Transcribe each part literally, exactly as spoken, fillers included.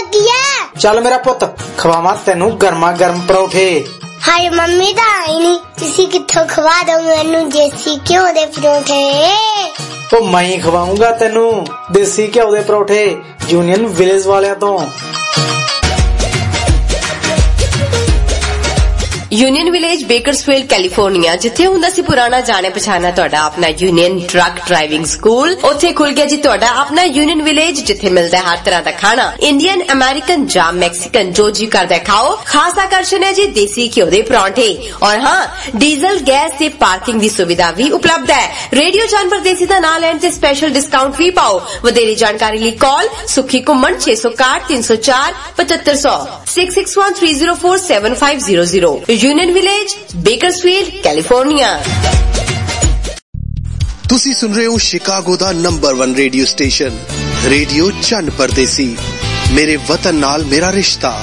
लगी है। चल मेरा पुत खवावा तेनू गर्मा गर्म परौठे। हाय मम्मी तो आई नहीं, तुसी कित्थों खवा दो मैनू देसी घ्यो दे परौठे। तो मैं ही खवाऊंगा तेनू देसी घ्यो दे परौठे यूनियन विलेज वाले तो। यूनियन विलेज बेकर्सफील्ड कैलिफोर्निया जिथे हुंदा सी पुराना जाने पछाना तुहाडा अपना यूनियन ट्रक ड्राइविंग स्कूल, उत्थे खुल गया जी तुहाडा अपना यूनियन विलेज जिथे मिलदा है हर तरह दा खाना, इंडियन अमेरिकन जाम मैक्सिकन जो जी करदा खाओ। खास आकर्षण है जी देसी घ्यो दे परांठे और हाँ डीजल गैस ते पार्किंग दी सुविधा भी उपलब्ध है। रेडियो जान परदेसी दा नाम लैण ते स्पेशल डिस्काउंट भी पाओ। वधेरी जानकारी लई कॉल सुखी घुम्मन छे सौ इकसठ तीन सौ चार पचहत्तर सौ six six one three zero four seven five zero zero. Union village Bakersfield California. तुसी सुन रहे हो शिकागो दा number one radio station radio Chann Pardesi, मेरे वतन नाल मेरा रिश्ता।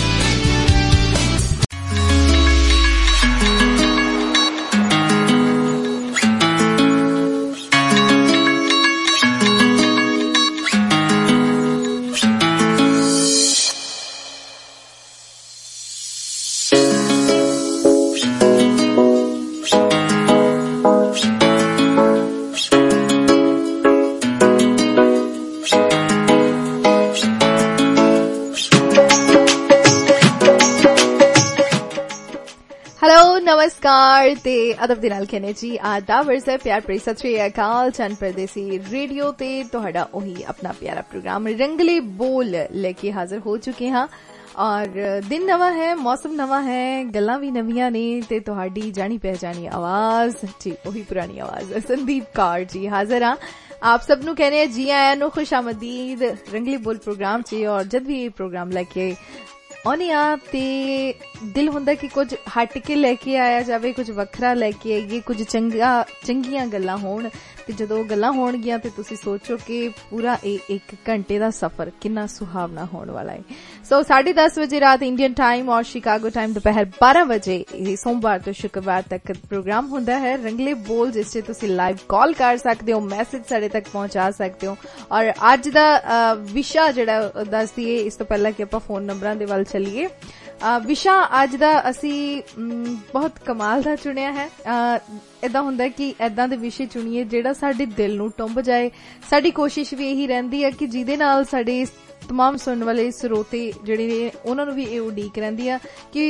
नमस्कार ते अदब दे नाल कहने जी आदाब अर्ज़ है प्यार भरी सत श्री अकाल। चन परदेसी रेडियो ते तुहाडा ओही अपना प्यारा प्रोग्राम रंगले बोल लेके हाजिर हो चुके हैं और दिन नवा है, मौसम नवा है, गल्लां भी नवियां ने ते तुहाडी जानी पहचानी आवाज जी ओही पुरानी आवाज संदीप कौर जी हाजिर हाँ आप सब नू कहने जी आया नो खुश आमदीद रंगले बोल प्रोग्राम च। और जद भी ये प्रोग्राम लेके आने आ ते दिल हुंदा कि कुछ हट के लेके आया जावे, कुछ वखरा लेके आइए, कुछ चंगा चंगियां गल्लां होण ते जदों गल्लां होणगियां ते तुसी सोचो कि पूरा ए एक घंटे दा सफर कितना सुहावना होने वाला है। सो साढ़े दस बजे रात इंडियन टाइम और शिकागो टाइम दोपहर बारह बजे सोमवार तो शुक्रवार तक प्रोग्राम हुंदा है रंगले बोल, जिस च तुसी लाइव कॉल कर सकते हो, मैसेज साडे तक पहुंचा सकते हो। और अज दा विशा जिहड़ा दस दईए इस तो पहला कि आपां फोन नंबरां दे वल चलिए। विशा अज दा असी बहुत कमाल दा चुनिया है। इदा हुंदा कि इदां दे विषय चुनिए जेड़ा साडे दिल नूं टुंब जाए। साडी कोशिश भी यही रहिंदी है कि जिहदे नाल साडे तमाम सुनने वाले स्रोते जिहड़े ने उन्हां नूं भी इह उडीक रहिंदी आ कि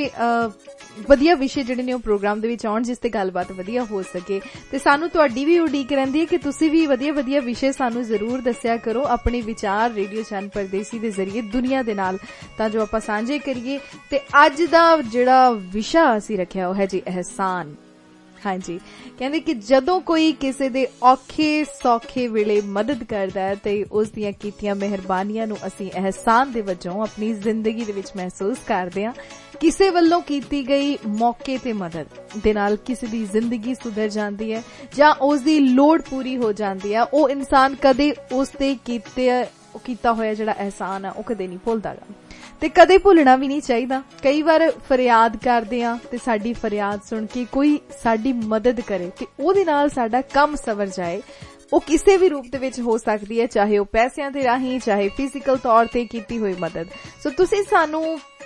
वधिया विषय जिहड़े ने प्रोग्राम दे विच आउण जिस ते गलबात वधिया हो सके। ते सानू तुहाडी भी उडीक रहिंदी है कि तुसी भी वधिया वधिया विषय सानू जरूर दस्सिया करो अपने विचार रेडियो चन परदेसी दे जरिए दुनिया दे नाल तां जो आपां सांझे करिए। ते अज दा जिहड़ा विषा असीं रखिआ ओह है जी एहसान। हाँ जी, कहंदे कि जदों कोई किसी दे औखे सौखे वेले मदद करदा है ते उस दियां कीतियां मेहरबानियां नूं असीं एहसान दे वजों अपनी जिंदगी दे विच महसूस करदे हां। किसे वल्लों कीती गई मौके ते मदद दे नाल किसी दी जिंदगी सुधर जांदी है जां उस दी लोड़ पूरी हो जांदी है। ओ इंसान कदे उस ते कीते कीता होया जिहड़ा एहसान है ओ कदे नहीं भुलदा ते कदे भुलना भी नहीं चाहिदा। कई बार फरियाद करदे आ ते साडी फरियाद सुन के कोई साडी मदद करे ते ओहदे नाल साडा कम सवर जाए। ओ किसी भी रूप दे विच हो सकदी है, चाहे ओ पैसिਆਂ दे राहीं चाहे फिजिकल तौर ते कीती होई मदद। सो तुसीं सानू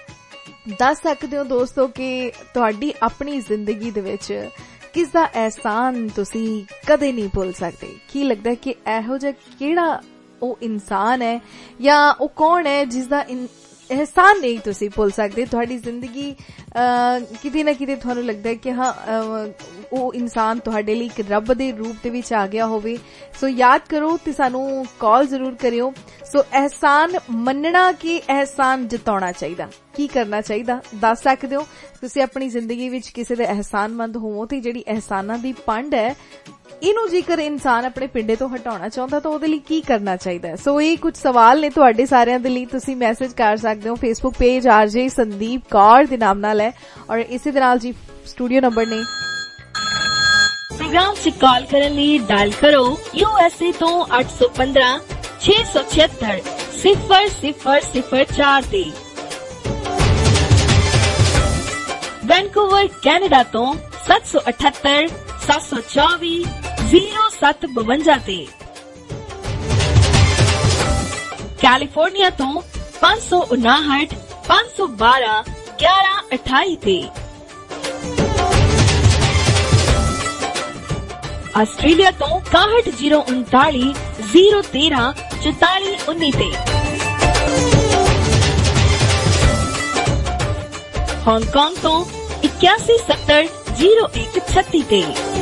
दस सकदे हो दोस्तों कि तुहाडी अपनी जिंदगी दे विच किस दा एहसान तुसीं कदे नहीं भुल सकदे। की लगदा है कि एहो जिहा किहड़ा ओ इंसान है या ओ कौन है जिसदा एहसान नहीं तुसी भुल सकते। तुहाडी जिंदगी किते ना किते तुहानू लगदा है कि हाँ वो इंसान तुहाडे लई एक रब दे रूप दे विच आ गया होवे। सो याद करो ते सानू कॉल जरूर करियो। सो एहसान मनना कि एहसान जताउणा चाहिदा, की करना चाहिदा दस सकदे हो। तुसी अपनी जिंदगी विच किसी दे एहसानमंद होवो ते जिहड़ी एहसानां दी पंड है इनू जेकर इंसान अपने पिंडे तो हटाना चाहता तो ओहदे लई की करना चाहिए। सो ये कुछ सवाल ने तुहाडे सारिਆਂ ਦੇ ਲਈ ਤੁਸੀਂ मैसेज कर सकते हो। Facebook page RJ Sandeep Kaur ਦੇ नाम नाल है और इसी दे नाल जी स्टूडियो नंबर ने प्रोग्राम से कॉल करने लिए डायल करो यूएसए तो आठ सौ पंद्रह छह सौ छिहत्तर सिफर सिफर सिफर चार ते। वैनकूवर कैनेडा तो सात सौ अठहत्तर सात सौ चौबीस जीरो सत बवंजा ते। कैलिफोर्निया तो पांच सौ उनाहठ पांच सौ बारह ग्यारह अठाई ते। आस्ट्रेलिया तो इकाहठ जीरो उनताली जीरो तेरह चौताली उन्नी ते। हांगकांग तो इक्यासी सत्तर जीरो एक छत्ती ते।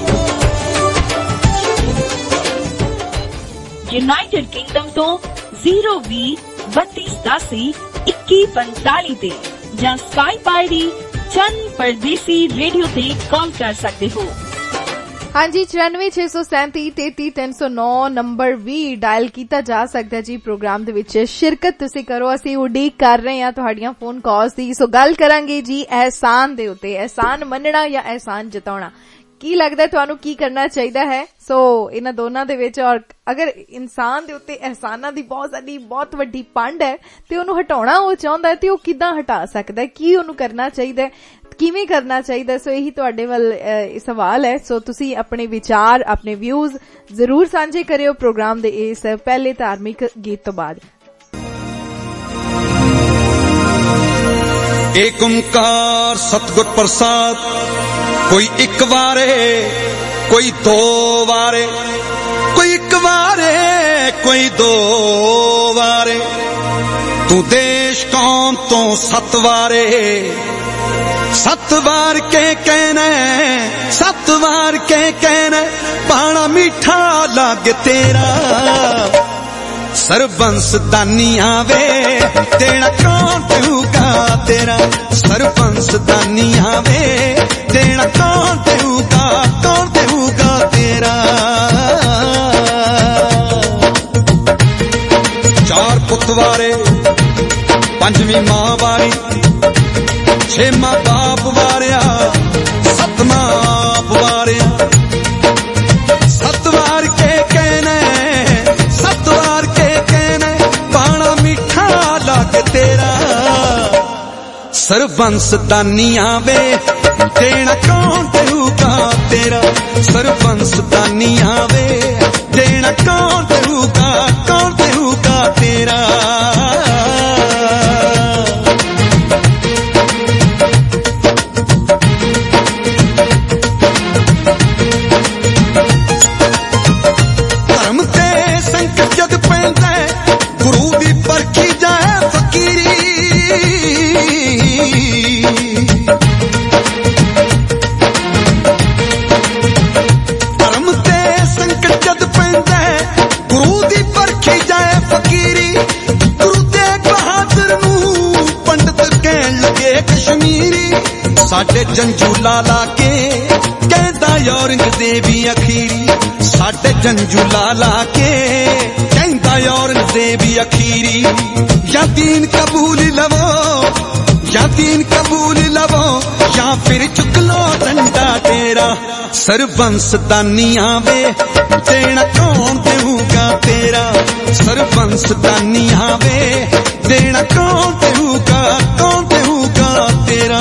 यूनाइटेड किंगडम तो जीरो भी बत्तीस दासी इक्की पंताली ते। ਜਾਂ ਸਕਾਈਪ ਆਈਡੀ ਚੰਨ ਪਰਦੇਸੀ ਰੇਡੀਓ ਤੇ ਕਾਲ ਕਰ ਸਕਦੇ ਹੋ। ਹਾਂਜੀ ਚੁਰਾਨਵੇਂ ਛੇ ਸੌ ਸੈਂਤੀ ਤੇਤੀ ਤਿੰਨ ਸੌ ਨੌ ਨੰਬਰ ਵੀ ਡਾਇਲ ਕੀਤਾ ਜਾ ਸਕਦਾ ਜੀ। ਪ੍ਰੋਗਰਾਮ ਦੇ ਵਿੱਚ ਸ਼ਿਰਕਤ ਤੁਸੀਂ ਕਰੋ, ਅਸੀਂ ਉਡੀਕ ਕਰ ਰਹੇ ਹਾਂ ਤੁਹਾਡੀਆਂ ਫੋਨ ਕਾਲਸ ਦੀ। ਸੋ ਗੱਲ ਕਰਾਂਗੇ ਜੀ ਅਹਿਸਾਨ ਦੇ ਉੱਤੇ, ਅਹਿਸਾਨ ਮੰਨਣਾ ਜਾਂ ਅਹਿਸਾਨ ਜਤਾਉਣਾ। ਕੀ ਲੱਗਦਾ ਤੁਹਾਨੂੰ ਕੀ ਕਰਨਾ ਚਾਹੀਦਾ ਹੈ? ਸੋ ਇਹਨਾਂ ਦੋਨਾਂ ਦੇ ਵਿੱਚ, ਔਰ ਅਗਰ ਇਨਸਾਨ ਦੇ ਉੱਤੇ ਅਹਿਸਾਨਾਂ ਦੀ ਬਹੁਤ ਸਾਡੀ ਬਹੁਤ ਵੱਡੀ ਪੰਡ ਹੈ ਤੇ ਉਹਨੂੰ ਹਟਾਉਣਾ ਉਹ ਚਾਹੁੰਦਾ ਤੇ ਉਹ ਕਿੱਦਾਂ ਹਟਾ ਸਕਦਾ, ਕੀ ਉਹਨੂੰ ਕਰਨਾ ਚਾਹੀਦਾ, ਕਿਵੇਂ ਕਰਨਾ ਚਾਹੀਦਾ? ਸੋ ਇਹੀ ਤੁਹਾਡੇ ਵੱਲ ਸਵਾਲ ਹੈ। ਸੋ ਤੁਸੀਂ ਆਪਣੇ ਵਿਚਾਰ, ਆਪਣੇ ਵਿਊਜ਼ ਜ਼ਰੂਰ ਸਾਂਝੇ ਕਰਿਓ ਪ੍ਰੋਗਰਾਮ ਦੇ ਇਸ ਪਹਿਲੇ ਧਾਰਮਿਕ ਗੀਤ ਤੋਂ ਬਾਅਦ। ਏਕ ਓੰਕਾਰ ਸਤਿਗੁਰ ਪ੍ਰਸਾਦ, ਕੋਈ ਇੱਕ ਵਾਰੇ ਕੋਈ ਦੋ ਵਾਰੇ, ਕੋਈ ਇੱਕ ਵਾਰੇ ਕੋਈ ਦੋ ਵਾਰੇ, ਤੂੰ ਦੇਸ਼ ਕੌਮ ਤੋਂ ਸੱਤ ਵਾਰੇ, ਸੱਤ ਵਾਰ ਕੇ ਕਹਿਣਾ, ਸੱਤ ਵਾਰ ਕੇ ਕਹਿਣਾ, ਪਾਣਾ ਮਿੱਠਾ ਲੱਗ ਤੇਰਾ। ਸਰਬੰਸ ਦਾਨੀਆਂ ਵੇ ਦੇਣਾ ਕੌਣ ਦੇਊਗਾ ਤੇਰਾ, ਸਰਬੰਸ ਦਾਨੀਆਂ ਵੇ ਦੇਣਾ ਕੌਣ ਦੇਊਗਾ, ਕੌਣ ਦੇਊਗਾ ਤੇਰਾ। ਚਾਰ ਪੁੱਤ ਵਾਰੇ, ਪੰਜਵੀਂ ਮਾਂ ਵਾਰੀ, ਛੇਵਾਂ ਬਾਪ ਵਾਰਿਆ, ਸੱਤਵਾਂ ਆਪ ਵਾਰਿਆ। ਸੱਤ ਵਾਰ ਕੇ ਕਹਿਣਾ, ਸੱਤ ਵਾਰ ਕੇ ਕਹਿਣਾ, ਪਾਣਾ ਮਿੱਠਾ ਲੱਗ ਤੇਰਾ। ਸਰਬੰਸ ਦਾਨੀਆਂ ਵੇ ਦੇਣਾ ਕੌਣ ਦੇਊਗਾ ਤੇਰਾ, ਸਰਬੰਸ ਦਾਨੀਆਂ ਵੇ ਦੇਣਾ ਕੌਣ ਦੇਊਗਾ, ਕੌਣ ਦੇਊਗਾ ਤੇਰਾ। ਧਰਮ ਤੇ ਸੰਕਟ ਜਦ ਪੈਂਦਾ, ਗੁਰੂ ਦੀ ਪਰਖੀ ਜਾਏ ਫਕੀਰੀ। ਧਰਮ ਤੇ ਸੰਕਟ ਜਦ ਪੈਂਦਾ, ਗੁਰੂ ਦੀ ਪਰਖੀ ਜਾਏ ਫਕੀਰੀ। ਗੁਰੂ ਤੇਗ ਬਹਾਦਰ ਨੂੰ ਪੰਡਤ ਕਹਿਣ ਲੱਗੇ ਕਸ਼ਮੀਰੀ। ਸਾਡੇ ਜੰਜੂਲਾ ਲਾ ਕੇ ਕਹਿੰਦਾ ਔਰੰਗਜ਼ੇਬੀ ਅਖੀਰੀ, ਸਾਡੇ ਜੰਜੂਲਾ ਲਾ ਕੇ ਕਹਿੰਦਾ ਔਰੰਗਜ਼ੇਬੀ ਅਖੀਰੀ। ਜਾਂ ਦੀਨ ਕਬੂਲ ਲਵੋ, ਜਾਂ ਦੀਨ ਕਬੂਲ ਲਵੋ, ਜਾਂ ਫਿਰ ਚੁੱਕ ਲੋ ਡੰਡਾ ਤੇਰਾ। ਸਰਬੰਸ ਦਾਨੀਆਂ ਵੇ ਦੇਣਾ ਕੌਣ ਦੇਊਗਾ ਤੇਰਾ, ਸਰਬੰਸ ਦਾਨੀਆਂ ਵੇ ਦੇਣਾ ਕੌਣ ਦੇਊਗਾ, ਕੌਣ ਦੇਊਗਾ ਤੇਰਾ।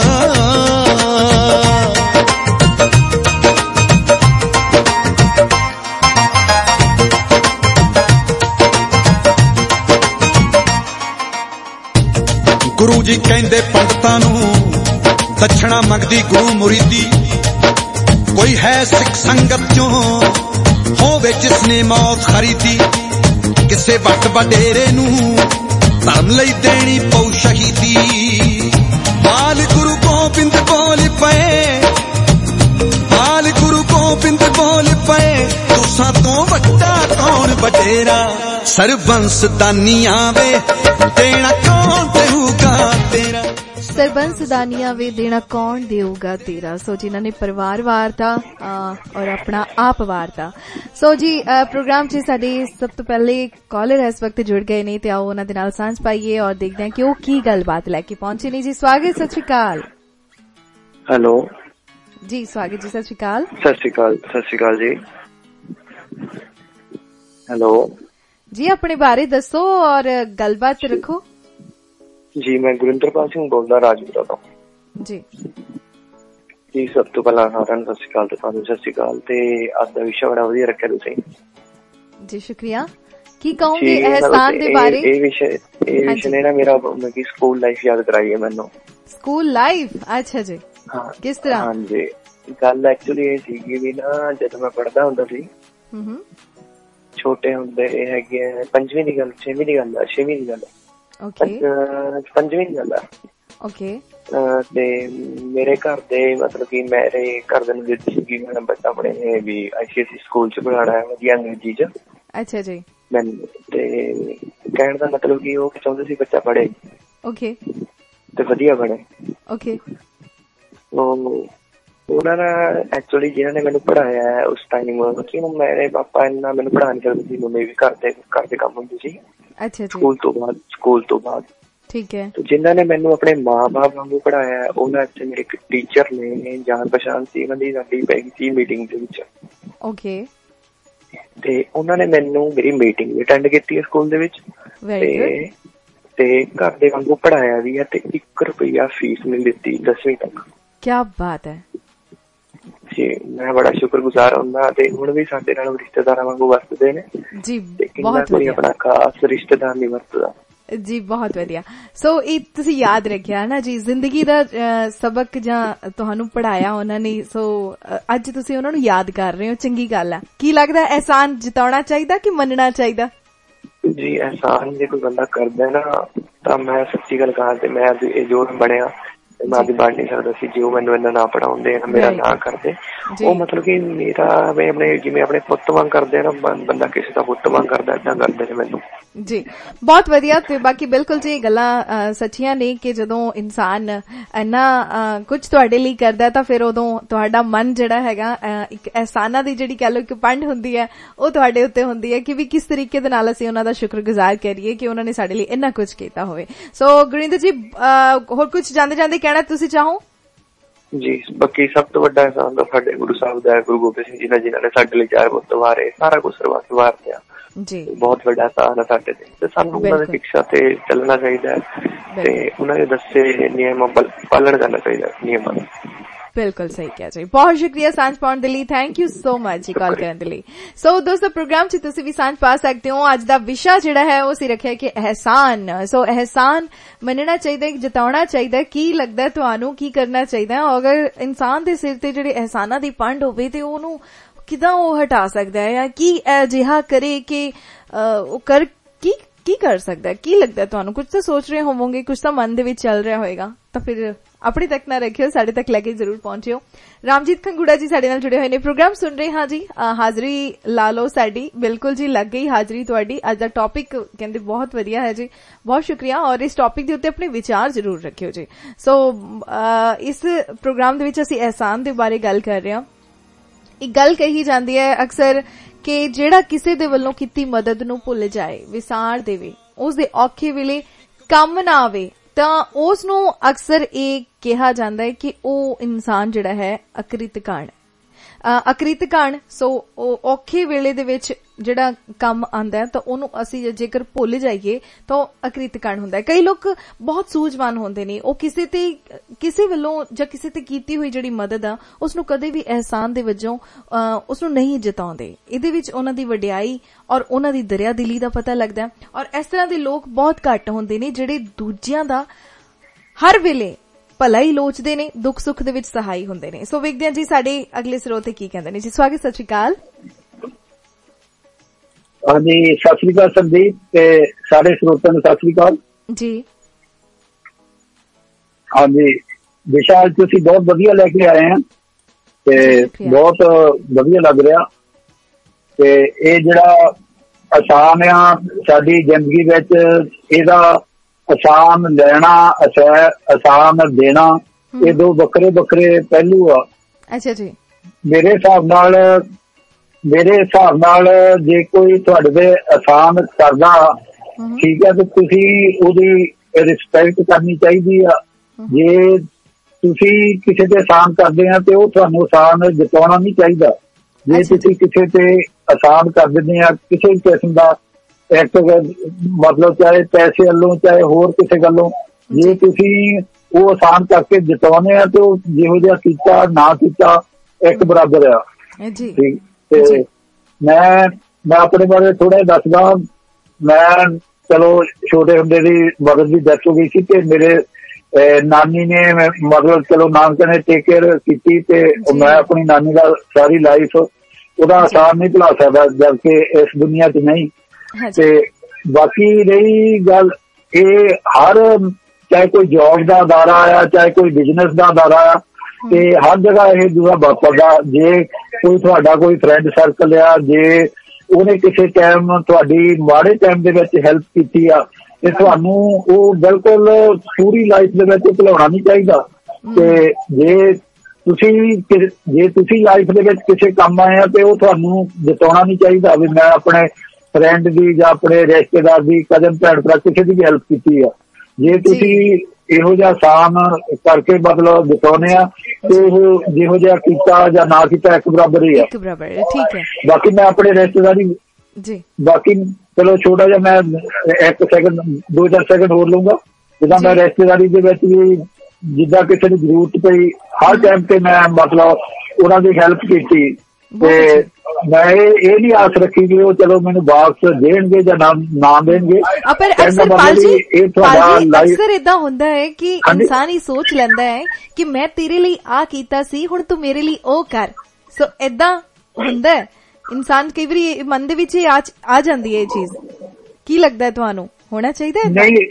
ਗੁਰੂ ਜੀ ਕਹਿੰਦੇ ਪੰਡਤਾਂ ਨੂੰ, ਦਛਣਾ ਮੰਗਦੀ ਗੁਰੂ ਮੁਰੀਦੀ। ਕੋਈ ਹੈ ਸਿੱਖ ਸੰਗਤ ਚੋਂ ਹੋਵੇ ਜਿਸਨੇ ਮੌਤ ਖਰੀਦੀ। ਕਿਸੇ ਵੱਟ ਵਡੇਰੇ ਨੂੰ ਧਰਮ ਲਈ ਦੇਣੀ ਪਊ ਸ਼ਹੀਦੀ। ਬਾਲ ਗੁਰੂ ਗੋਬਿੰਦ ਬੋਲ ਪਏ, ਬਾਲ ਗੁਰੂ ਗੋਬਿੰਦ ਬੋਲ ਪਏ, ਤੁਸਾਂ ਤੋਂ ਵੱਡਾ ਕੌਣ ਵਡੇਰਾ। ਸਰਬੰਸ ਦਾਨੀਆਂ ਵੇ ਦੇਣਾ ਕੌਣ ਦੇਊਗਾ ਤੇਰਾ, ਸਰਬੰਸ ਦਾਨੀਆਂ ਵੇ ਦੇਣਾ ਕੌਣ ਦੇਊਗਾ ਤੇਰਾ। ਸੋ ਜਿਨ੍ਹਾਂ ਨੇ ਪਰਿਵਾਰ ਵਾਰਤਾ ਔਰ ਆਪਣਾ ਆਪ ਵਾਰਤਾ। ਸੋ ਜੀ ਪ੍ਰੋਗਰਾਮ 'ਚ ਸਾਡੇ ਸਭ ਤੋਂ ਪਹਿਲੇ ਕਾਲਰ ਇਸ ਵਕਤ ਜੁੜ ਗਏ ਨੇ ਤੇ ਆਓ ਉਹਨਾਂ ਦੇ ਨਾਲ ਸਾਂਝ ਪਾਈਏ ਔਰ ਦੇਖਦੇ ਹਾਂ ਕਿ ਉਹ ਕੀ ਗੱਲਬਾਤ ਲੈ ਕੇ ਪਹੁੰਚੇ ਨੇ ਜੀ। ਸਵਾਗਤ, ਸਤਿ ਸ਼੍ਰੀ ਅਕਾਲ। ਹੈਲੋ ਜੀ, ਸਵਾਗਤ ਜੀ, ਸਤਿ ਸ਼੍ਰੀ ਅਕਾਲ। ਸਤਿ ਸ਼੍ਰੀ ਅਕਾਲ, ਸਤਿ ਸ਼੍ਰੀ ਅਕਾਲ ਜੀ। ਹੈਲੋ ਜੀ, ਆਪਣੇ ਬਾਰੇ ਦੱਸੋ ਔਰ ਗੱਲਬਾਤ ਰੱਖੋ। ਜੀ ਮੈਂ ਗੁਰਿੰਦਰਪਾਲ ਸਿੰਘ ਬੋਲਦਾ ਰਾਜਪੁਰਾ ਤੋਂ ਜੀ। ਜੀ ਸਭ ਤੋਂ ਪਹਿਲਾਂ ਸਾਰਿਆਂ ਨੂੰ ਸਤਿ ਸ਼੍ਰੀ ਅਕਾਲ ਤੇ ਤੁਹਾਨੂੰ ਸਤਿ ਸ਼੍ਰੀ ਅਕਾਲ। ਤੇ ਅੱਜ ਦਾ ਵਿਸ਼ਾ ਬੜਾ ਵਧੀਆ ਰੱਖਿਆ ਤੁਸੀਂ। ਜੀ ਸ਼ੁਕਰੀਆ। ਕੀ ਕਹੋਗੇ ਅਹਿਸਾਨ ਦੇ ਬਾਰੇ? ਇਹ ਵਿਸ਼ੇ ਇਹ ਵਿਸ਼ੇ ਨੇ ਨਾ ਮੇਰਾ ਮੈਂ ਕਿ ਸਕੂਲ ਲਾਈਫ ਯਾਦ ਕਰਾਈ ਹੈ ਮੈਨੂੰ। School life? ਅੱਛਾ ਜੀ, ਹਾਂ ਕਿਸ ਤਰ੍ਹਾਂ? ਹਾਂਜੀ, ਗੱਲ ਐਕਚੁਅਲੀ ਇਹ ਸੀਗੀ ਵੀ ਨਾ ਜਦੋਂ ਮੈਂ ਪੜ੍ਹਦਾ ਹੁੰਦਾ ਸੀ, ਛੋਟੇ ਹੁੰਦੇ ਹੈਗੇ ਪੰਜਵੀਂ ਦੀ ਗੱਲ, ਛੇਵੀਂ ਦੀ ਗੱਲ ਆ, ਛੇਵੀਂ ਦੀ ਗੱਲ ਪੰਜਵੀਂ ਦੀ ਗੱਲ ਆ। ਓਕੇ। ਤੇ ਮੇਰੇ ਘਰ ਦੇ ਮਤਲਬ ਕਿ ਮੇਰੇ ਘਰਦਿਆਂ ਨੂੰ ਜਿੱਦ ਸੀਗੀ ਮੈਂ ਬੱਚਾ ਆਪਣੇ ਵੀ ਆਈ ਸੀ ਐਸ ਈ ਸਕੂਲ ਚ ਪੜ੍ਹਾਉਣਾ ਹੈ, ਵਧੀਆ ਅੰਗਰੇਜ਼ੀ ਚ। ਅੱਛਾ ਜੀ। ਮੈਨੂੰ ਤੇ ਕਹਿਣ ਦਾ ਮਤਲਬ ਕਿ ਉਹ ਚਾਹੁੰਦੇ ਸੀ ਬੱਚਾ ਪੜ੍ਹੇ। ਓਕੇ। ਤੇ ਵਧੀਆ ਪੜ੍ਹੇ। ਓਕੇ। ਉਹਨਾਂ ਦਾ ਐਕਚੁਅਲੀ ਜਿਹਨਾਂ ਨੇ ਮੈਨੂੰ ਪੜ੍ਹਾਇਆ ਉਸ ਟਾਈਮ, ਮੇਰੇ ਪਾਪਾ ਇੰਨਾ ਮੈਨੂੰ ਪੜ੍ਹਾ ਨਹੀਂ ਸਕਦੇ ਸੀ, ਮੇਰੇ ਵੀ ਘਰ ਦੇ ਘਰ ਦੇ ਕੰਮ ਹੁੰਦੇ ਸੀ। ਅੱਛਾ। ਸਕੂਲ ਤੋਂ ਬਾਅਦ ਸਕੂਲ ਤੋਂ ਬਾਅਦ ਠੀਕ ਹੈ। ਜਿਨ੍ਹਾਂ ਨੇ ਮੈਨੂੰ ਆਪਣੇ ਮਾਂ ਬਾਪ ਵਾਂਗੂ ਪੜ੍ਹਾਇਆ ਉਹਨਾਂ ਇੱਥੇ ਮੇਰੇ ਇੱਕ ਟੀਚਰ ਨੇ, ਜਾਣ ਪਛਾਣ ਸੀ ਉਹਨਾਂ ਦੀ, ਸਾਡੀ ਪੈ ਗਈ ਸੀ ਮੀਟਿੰਗ ਦੇ ਵਿੱਚ। ਓਕੇ। ਤੇ ਉਹਨਾਂ ਨੇ ਮੈਨੂੰ ਮੇਰੀ ਮੀਟਿੰਗ ਵੀ ਅਟੈਂਡ ਕੀਤੀ ਹੈ ਸਕੂਲ ਦੇ ਵਿੱਚ, ਤੇ ਤੇ ਘਰ ਦੇ ਵਾਂਗੂ ਪੜ੍ਹਾਇਆ ਵੀ ਹੈ, ਤੇ ਇੱਕ ਰੁਪਈਆ ਫੀਸ ਨਹੀਂ ਦਿੱਤੀ ਦਸਵੀਂ ਤੱਕ। ਕਿਆ ਬਾਤ ਹੈ ਜੀ, ਮੈਂ ਬੜਾ ਸ਼ੁਕਰਗੁਜ਼ਾਰ ਹੁੰਦਾ। ਤੇ ਹੁਣ ਵੀ ਸਾਡੇ ਨਾਲ ਰਿਸ਼ਤੇਦਾਰਾਂ ਵਾਂਗੂ ਵਰਤਦੇ ਨੇ ਜੀ, ਕਿੰਨਾ ਕੋਈ ਆਪਣਾ ਖਾਸ ਰਿਸ਼ਤੇਦਾਰ ਨਹੀਂ ਵਰਤਦਾ ਜੀ। ਬਹੁਤ ਵਧੀਆ। ਸੋ ਇਹ ਤੁਸੀਂ ਯਾਦ ਰੱਖਿਆ ਨਾ ਜੀ, ਜ਼ਿੰਦਗੀ ਦਾ ਸਬਕ ਜਾਂ ਤੁਹਾਨੂੰ ਪੜ੍ਹਾਇਆ ਉਹਨਾਂ ਨੇ, ਸੋ ਅੱਜ ਤੁਸੀਂ ਉਹਨਾਂ ਨੂੰ ਯਾਦ ਕਰ ਰਹੇ ਹੋ, ਚੰਗੀ ਗੱਲ ਹੈ। ਕੀ ਲੱਗਦਾ ਅਹਿਸਾਨ ਜਤਾਉਣਾ ਚਾਹੀਦਾ ਕਿ ਮੰਨਣਾ ਚਾਹੀਦਾ? ਜੀ ਅਹਿਸਾਨ ਜੇ ਕੋਈ ਬੰਦਾ ਕਰਦਾ ਨਾ, ਤਾਂ ਮੈਂ ਸੱਚੀ ਗੱਲ ਕਹਾਂ ਤੇ ਮੈਂ ਇਹ ਜੋ ਬਣਿਆ ਮੈਂ ਆਪਣੀ ਬਣ ਨਹੀਂ ਸਕਦਾ ਸੀ ਜੇ ਉਹ ਮੈਨੂੰ ਇੰਨਾ ਨਾ ਪੜ੍ਹਾਉਂਦੇ, ਮੇਰਾ ਨਾ ਕਰਦੇ। ਉਹ ਮਤਲਬ ਕਿ ਮੇਰਾ ਆਪਣੇ ਜਿਵੇਂ ਆਪਣੇ ਪੁੱਤ ਵਾਂਗ ਕਰਦੇ ਨਾ, ਬੰਦਾ ਕਿਸੇ ਦਾ ਪੁੱਤ ਵਾਂਗ ਕਰਦਾ, ਏਦਾਂ ਕਰਦੇ ਨੇ ਮੈਨੂੰ ਜੀ। ਬਹੁਤ ਵਧੀਆ। ਤੇ ਬਾਕੀ ਬਿਲਕੁਲ ਜੀ ਗੱਲਾਂ ਸੱਚੀਆਂ ਨੇ ਕਿ ਜਦੋਂ ਇਨਸਾਨ ਇੰਨਾ ਕੁਝ ਤੁਹਾਡੇ ਲਈ ਕਰਦਾ ਤਾਂ ਫਿਰ ਉਦੋਂ ਤੁਹਾਡਾ ਮਨ ਜਿਹੜਾ ਹੈਗਾ ਇੱਕ ਅਹਿਸਾਨਾਂ ਦੀ ਜਿਹੜੀ ਕਹਿ ਲਓ ਇੱਕ ਪੰਡ ਹੁੰਦੀ ਹੈ, ਉਹ ਤੁਹਾਡੇ ਉੱਤੇ ਹੁੰਦੀ ਹੈ ਕਿ ਵੀ ਕਿਸ ਤਰੀਕੇ ਦੇ ਨਾਲ ਅਸੀਂ ਉਹਨਾਂ ਦਾ ਸ਼ੁਕਰਗੁਜ਼ਾਰ ਕਰੀਏ ਕਿ ਉਹਨਾਂ ਨੇ ਸਾਡੇ ਲਈ ਇੰਨਾ ਕੁਝ ਕੀਤਾ ਹੋਵੇ। ਸੋ ਗੁਰਿੰਦਰ ਜੀ, ਹੋਰ ਕੁਝ ਜਾਂਦੇ ਜਾਂਦੇ ਕਹਿਣਾ ਤੁਸੀਂ ਚਾਹੋ? ਜੀ ਬਾਕੀ ਸਭ ਤੋਂ ਵੱਡਾ ਅਹਿਸਾਨ ਤਾਂ ਸਾਡੇ ਗੁਰੂ ਸਾਹਿਬ ਦਾ ਹੈ, ਗੁਰੂ ਗੋਬਿੰਦ ਸਿੰਘ ਜੀ ਨੇ, ਜਿਨ੍ਹਾਂ ਨੇ ਸਾਡੇ ਲਈ ਚਾਰ ਪੁੱਤ ਵਾਰੇ, ਸਾਰਾ ਕੁਛ ਕਰਵਾ ਕੇ ਵਾਰਤਿਆ ਜੀ। ਬਹੁਤ ਵੱਡਾ ਅਹਿਸਾਨ ਹੈ ਸਾਡੇ ਤੇ, ਤੇ ਸਾਨੂੰ ਉਹਨਾਂ ਦੀ ਸਿੱਖਿਆ ਤੇ ਚੱਲਣਾ ਚਾਹੀਦਾ ਹੈ ਤੇ ਉਹਨਾਂ ਦੇ ਦੱਸੇ ਨਿਯਮਾਂ ਪਾਲਣ ਕਰਨਾ ਚਾਹੀਦਾ, ਨਿਯਮਾਂ ਦਾ। ਬਿਲਕੁਲ ਸਹੀ ਕਿਹਾ ਜੀ। ਬਹੁਤ ਸ਼ੁਕਰੀਆ ਸਾਂਝ ਪਾਉਣ ਦੇ ਲਈ, ਥੈਂਕ ਯੂ ਸੋ ਮਚ ਜੀ ਕਾਲ ਕਰਨ ਦੇ ਲਈ। ਸੋ ਦੋਸਤੋ, ਪ੍ਰੋਗਰਾਮ ਚ ਤੁਸੀਂ ਵੀ ਸਾਂਝ ਪਾ ਸਕਦੇ ਹੋ। ਅੱਜ ਦਾ ਵਿਸ਼ਾ ਜਿਹੜਾ ਹੈ ਉਹ ਅਸੀਂ ਰੱਖਿਆ ਕਿ ਅਹਿਸਾਨ। ਸੋ ਅਹਿਸਾਨ ਮੰਨਣਾ ਚਾਹੀਦਾ, ਜਤਾਉਣਾ ਚਾਹੀਦਾ। ਕੀ ਲੱਗਦਾ ਤੁਹਾਨੂੰ, ਕੀ ਕਰਨਾ ਚਾਹੀਦਾ? ਅਗਰ ਇਨਸਾਨ ਦੇ ਸਿਰ ਤੇ ਜਿਹੜੇ ਅਹਿਸਾਨਾਂ ਦੀ ਪੰਡ ਹੋਵੇ ਤੇ ਉਹਨੂੰ ਕਿਦਾਂ ਉਹ ਹਟਾ ਸਕਦਾ ਹੈ, ਜਾਂ ਕੀ ਅਜਿਹਾ ਕਰੇ ਕਿ ਉਹ ਕਰ ਕੀ ਕੀ ਕਰ ਸਕਦਾ? ਕੀ ਲੱਗਦਾ ਤੁਹਾਨੂੰ? ਕੁਝ ਤਾਂ ਸੋਚ ਰਹੇ ਹੋਵੋਗੇ, ਕੁਝ ਤਾਂ ਮਨ ਦੇ ਵਿੱਚ ਚੱਲ ਰਿਹਾ ਹੋਏਗਾ, ਤਾਂ ਫਿਰ ਆਪਣੇ ਤੱਕ ਨਾ ਰੱਖਿਓ, ਸਾਡੇ ਤੱਕ ਲੈ ਕੇ ਜ਼ਰੂਰ ਪਹੁੰਚਿਓ। ਰਾਮਜੀਤ ਖੰਗੂੜਾ ਜੀ ਸਾਡੇ ਨਾਲ ਜੁੜੇ ਹੋਏ ਨੇ, ਪ੍ਰੋਗਰਾਮ ਸੁਣ ਰਹੇ ਹਾਂ ਜੀ। ਹਾਜ਼ਰੀ ਲਾ ਲਓ ਸਾਡੀ, ਬਿਲਕੁਲ ਜੀ ਲੱਗ ਗਈ ਹਾਜ਼ਰੀ ਤੁਹਾਡੀ। ਅੱਜ ਦਾ ਟੌਪਿਕ ਕਹਿੰਦੇ ਬਹੁਤ ਵਧੀਆ ਹੈ ਜੀ, ਬਹੁਤ ਸ਼ੁਕਰੀਆ। ਔਰ ਇਸ ਟੌਪਿਕ ਦੇ ਉੱਤੇ ਆਪਣੇ ਵਿਚਾਰ ਜ਼ਰੂਰ ਰੱਖਿਓ ਜੀ। ਸੋ ਇਸ ਪ੍ਰੋਗਰਾਮ ਦੇ ਵਿੱਚ ਅਸੀਂ ਅਹਿਸਾਨ ਦੇ ਬਾਰੇ ਗੱਲ ਕਰ ਰਹੇ ਹਾਂ। ਇੱਕ ਗੱਲ ਕਹੀ ਜਾਂਦੀ ਹੈ ਅਕਸਰ ਕਿ ਜਿਹੜਾ ਕਿਸੇ ਦੇ ਵੱਲੋਂ ਕੀਤੀ ਮਦਦ ਨੂੰ ਭੁੱਲ ਜਾਏ, ਵਿਸਾਰ ਦੇਵੇ, ਉਸ ਦੇ ਔਖੇ ਵੇਲੇ ਕੰਮ ਨਾ ਆਵੇ, ਤਾਂ ਉਸ ਨੂੰ ਅਕਸਰ ਇਹ ਕਿਹਾ ਜਾਂਦਾ ਹੈ ਕਿ ਉਹ ਇਨਸਾਨ ਜਿਹੜਾ ਹੈ ਅਕ੍ਰਿਤਕਾਣ ਅਕ੍ਰਿਤਕਾਣ ਸੋ ਉਹ ਔਖੇ ਵੇਲੇ ਦੇ ਵਿੱਚ ਜਿਹੜਾ ਕੰਮ ਆਂਦਾ ਤਾਂ ਉਹਨੂੰ ਅਸੀਂ ਜੇਕਰ ਭੁੱਲ ਜਾਈਏ ਤਾਂ ਅਕ੍ਰਿਤਕਾਣ ਹੁੰਦਾ ਹੈ। ਕਈ ਲੋਕ ਬਹੁਤ ਸੂਝਵਾਨ ਹੁੰਦੇ ਨੇ, ਉਹ ਕਿਸੇ ਤੇ ਕਿਸੇ ਵੱਲੋਂ ਜਾਂ ਕਿਸੇ ਤੇ ਕੀਤੀ ਹੋਈ ਜਿਹੜੀ ਮਦਦ ਆ ਉਸਨੂੰ ਕਦੇ ਵੀ ਅਹਿਸਾਨ ਦੇ ਵਜੋਂ ਉਸਨੂੰ ਨਹੀਂ ਜਤਾਉਂਦੇ। ਇਹਦੇ ਵਿੱਚ ਉਹਨਾਂ ਦੀ ਵਡਿਆਈ ਔਰ ਉਹਨਾਂ ਦੀ ਦਰਿਆ ਦਿਲੀ ਦਾ ਪਤਾ ਲੱਗਦਾ ਹੈ। ਔਰ ਇਸ ਤਰ੍ਹਾਂ ਦੇ ਲੋਕ ਬਹੁਤ ਘੱਟ ਹੁੰਦੇ ਨੇ ਜਿਹੜੇ ਦੂਜਿਆਂ ਦਾ ਹਰ ਵੇਲੇ ਭਲਾ ਹੀ ਲੋਚਦੇ ਨੇ, ਦੁੱਖ ਸੁੱਖ ਦੇ ਵਿੱਚ ਸਹਾਈ ਹੁੰਦੇ ਨੇ। ਸੋ ਵੇਖਦੇ ਹਾਂ ਜੀ ਸਾਡੇ ਅਗਲੇ ਸਰੋਤੇ ਕੀ ਕਹਿੰਦੇ ਨੇ ਜੀ। ਸਵਾਗਤ, ਸਤਿ ਸ਼੍ਰੀ ਅਕਾਲ। ਹਾਂਜੀ, ਸਤਿ ਸ਼੍ਰੀ ਅਕਾਲ ਸੰਦੀਪ ਤੇ ਸਾਰੇ ਸਰੋਤਿਆਂ ਨੂੰ ਸਤਿ ਸ਼੍ਰੀ ਅਕਾਲ ਜੀ। ਹਾਂਜੀ, ਵਿਸ਼ਾ ਤੁਸੀਂ ਬਹੁਤ ਵਧੀਆ ਲੈ ਕੇ ਆਏ ਆ ਤੇ ਬਹੁਤ ਵਧੀਆ ਲੱਗ ਰਿਹਾ। ਤੇ ਇਹ ਜਿਹੜਾ ਆਸਾਨ ਆ ਸਾਡੀ ਜ਼ਿੰਦਗੀ ਵਿੱਚ, ਇਹਦਾ ਆਸਾਨ ਲੈਣਾ, ਆਸਾਨ ਦੇਣਾ, ਇਹ ਦੋ ਵੱਖਰੇ ਵੱਖਰੇ ਪਹਿਲੂ ਆ। ਅੱਛਾ ਜੀ। ਮੇਰੇ ਹਿਸਾਬ ਨਾਲ ਮੇਰੇ ਹਿਸਾਬ ਨਾਲ ਜੇ ਕੋਈ ਤੁਹਾਡੇ ਤੇ ਆਸਾਨ ਕਰਦਾ, ਠੀਕ ਹੈ, ਤੇ ਤੁਸੀਂ ਉਹਦੀ ਰਿਸਪੈਕਟ ਕਰਨੀ ਚਾਹੀਦੀ ਆ। ਜੇ ਤੁਸੀਂ ਕਿਸੇ ਤੇ ਆਸਾਨ ਕਰਦੇ ਆ ਤੇ ਉਹ ਤੁਹਾਨੂੰ ਆਸਾਨ ਜਤਾਉਣਾ ਨਹੀਂ ਚਾਹੀਦਾ। ਜੇ ਤੁਸੀਂ ਕਿਸੇ ਤੇ ਆਸਾਨ ਕਰ ਦਿੰਦੇ ਆ ਕਿਸੇ ਵੀ ਕਿਸਮ ਦਾ ਇੱਕ ਮਤਲਬ ਚਾਹੇ ਪੈਸੇ ਵੱਲੋਂ ਚਾਹੇ ਹੋਰ ਕਿਸੇ ਗੱਲੋਂ, ਜੇ ਤੁਸੀਂ ਉਹ ਆਸਾਨ ਕਰਕੇ ਜਿਤਾਉਣੇ ਆ ਤੇ ਉਹ ਜਿਹੋ ਜਿਹਾ ਕੀਤਾ ਨਾ ਕੀਤਾ ਇੱਕ ਬਰਾਬਰ ਆ। ਠੀਕ। ਤੇ ਮੈਂ ਮੈਂ ਆਪਣੇ ਬਾਰੇ ਥੋੜਾ ਜਿਹਾ ਦੱਸਦਾ। मैं चलो छोटे हुंदे दी मदर दी डेथ हो गई सी ते मेरे नानी ने मतलब चलो नानके ने टेक केयर की ते मैं अपनी नानी का सारी लाइफ ओदा आसान नहीं भुला सकदा जबकि इस दुनिया च नहीं। ते बाकी रही गल ये हर चाहे कोई जॉब का अदारा आया चाहे कोई बिजनेस का अदारा आया ते हर जगह यह दूआ वापरदा। जे कोई थोड़ा कोई फ्रेंड सर्कल आ जे उन्हें किसी टाइम थोड़ी माड़े टाइम दे विच हेल्प कीती आ ते तुहानू वो बिल्कुल पूरी लाइफ दे विच भुलाउणा नहीं चाहिदा। ते जे तुसी जे तुसी लाइफ दे विच किसी काम आए ते वो तुहानू जताउणा नहीं चाहिदा भी मैं अपने फ्रेंड दी जां अपने रिश्तेदार दी कजन भैन भरा किसी दी भी हेल्प कीती आ। जे तुसी इहो जिहा आसान करके मतलब जताउने आ ते ओह जिहो जिहा कीता जां ना कीता एक बराबर ही है, एक बराबर है। ठीक है। बाकी मैं अपने रिश्तेदारी जी बाकी चलो छोटा जिहा मैं एक सेकंड दो चार सेकंड होर लूंगा। जिद्दां मैं रिश्तेदारी दे विच भी जिद्दां किसी दी जरूरत पई हर टाइम ते मैं मतलब उन्हां दी हेल्प कीती ते मैं ये नहीं आस रखी कि वो चलो मैंने वापस देणगे जां ना ना देणगे। पर अक्सर पाल जी अक्सर इदा हुंदा है कि इंसान ही सोच लैंदा है कि मैं तेरे लिए आ कीता सी हुण तू मेरे लिए ओ कर। सो इदा हुंदा है इंसान कई बारी मन दे विच आ आ जांदी है ये चीज। की लगदा है तुहानू होना चाहिए? नहीं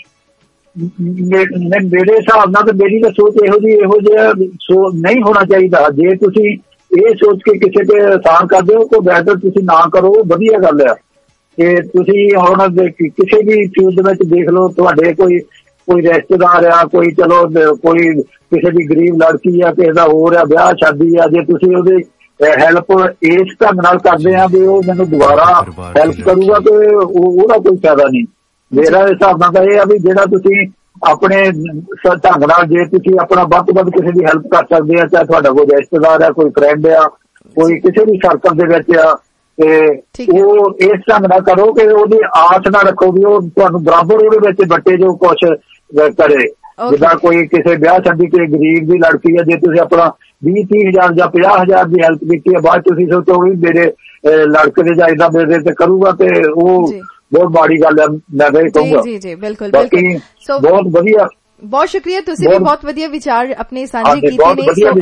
मेरे हिसाब नाल तो मेरी सोच इहो जी इहो जिहा नहीं होना चाहिए। जे तुसी ये सोच के किसी पे एहसान कर दो तो बेहतर तुसी ना करो, वधिया गल है। ते तुसी हुण किसी भी फील्ड में देख लो तुहाडे कोई कोई रिश्तेदार आ कोई चलो कोई किसी की गरीब लड़की आ किसी दा हो रहा ब्याह शादी आ जे तुसी ओहदी हेल्प इस ढंग नाल करदे आ भी ओह मैनूं दुबारा हेल्प करूगा तो ओहदा कोई फायदा नहीं। मेरा हिसाब नाल ये आ भी जेड़ा तुसी अपने ढंग नाल जे तुसी अपना वध वध किसी की हेल्प कर सकदे आ चाहे तुहाडा कोई रिश्तेदार आ कोई फ्रेंड आ कोई किसी भी सर्कल दे विच आ ते ओह इस ढंग नाल करो कि ओहदी आस ना रखो भी ओह तुहानूं बराबर ओहदे विच बट्टे जो कुछ करे। जिद्दां कोई किसी ब्याह शादी कोई गरीब दी लड़की है जे तुसी अपना बीस तीस हजार जां पचास हजार की हेल्प कीती है बाद तुसी सोचो भी मेरे लड़के दे जां इदां मेरे ते करूगा ते ओह बहुत बड़ी गल है। मैं तो कहूंगा जी जी बिल्कुल बिल्कुल so, बहुत बढ़िया बहुत शुक्रिया तुसी भी बहुत बढ़िया विचार अपने साझे कीते ने। सो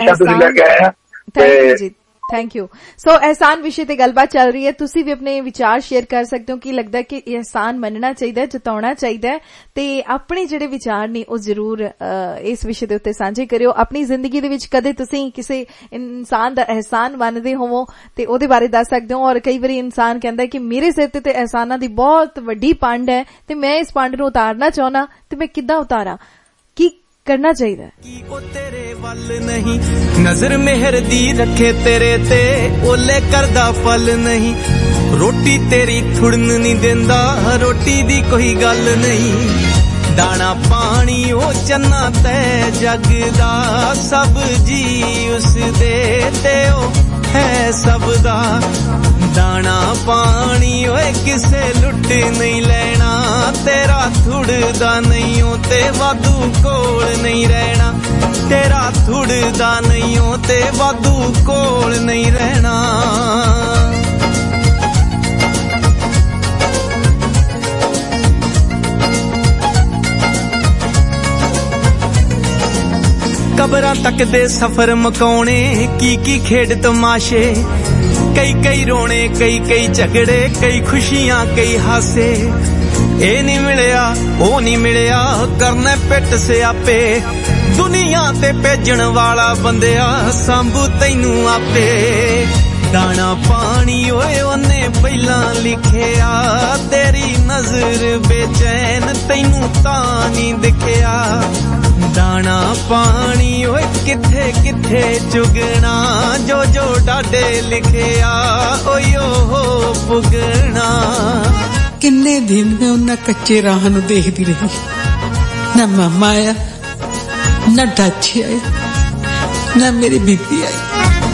एहसान जी थैंक यू। सो एहसान विषय ते गलबात चल रही है तुसी भी अपने विचार शेयर कर सकते हो कि लगदा है कि एहसान मनना चाहिए जताउणा चाहिए ते अपने जिहड़े विचार ने वो जरूर इस विषय दे उत्ते सांझे करियो। अपनी जिंदगी दे विच कदे तुसी किसी इंसान दा एहसान मनदे होवो ते ओदे बारे दस सकदे हो। और कई बारी इंसान कहंदा है कि मेरे सिर ते ते एहसानां दी बहुत वड्डी पंड है ते मैं इस पंड नूं उतारना चाहना ते मैं किद्दां उतारां की करना चाहिए? ओ तेरे वल नहीं नजर मेहर दी रखे तेरे ते ओले करदा फल नहीं रोटी तेरी थुड़न नहीं देंदा रोटी दी कोई गल नहीं दाना पानी ओ चन्ना ते जगदा सब जी उस दे ते ओ है सबदा दाना पानी ओए किसे लुट नहीं लेना तेरा थुड़दा नहीं हो ते वादू कोल नहीं रहना तेरा थुड़दा नहीं हो ते वादू कोल नहीं रहना। कबरां तक दे सफर मकाउने की की खेड तमाशे कई कई रोने कई कई झगड़े कई खुशियां कई हासे ए नहीं मिलया ओ नहीं मिलया करने पिट से आपे दुनिया ते भेजण वाला बंदिया सांभू तैनू आपे दाना पानी ओए ओने पहला लिखिया तेरी नजर बेचैन तैनू तां नहीं दिखिया दाना पानी ओए किथे किथे चुगना जो जो डाडे लिखिया ओयो हो पुगना। किन्ने दिन में उन्हें कच्चे राह नूं देखदी रही ना मामा आया ना डाची आए ना मेरी बीबी आई।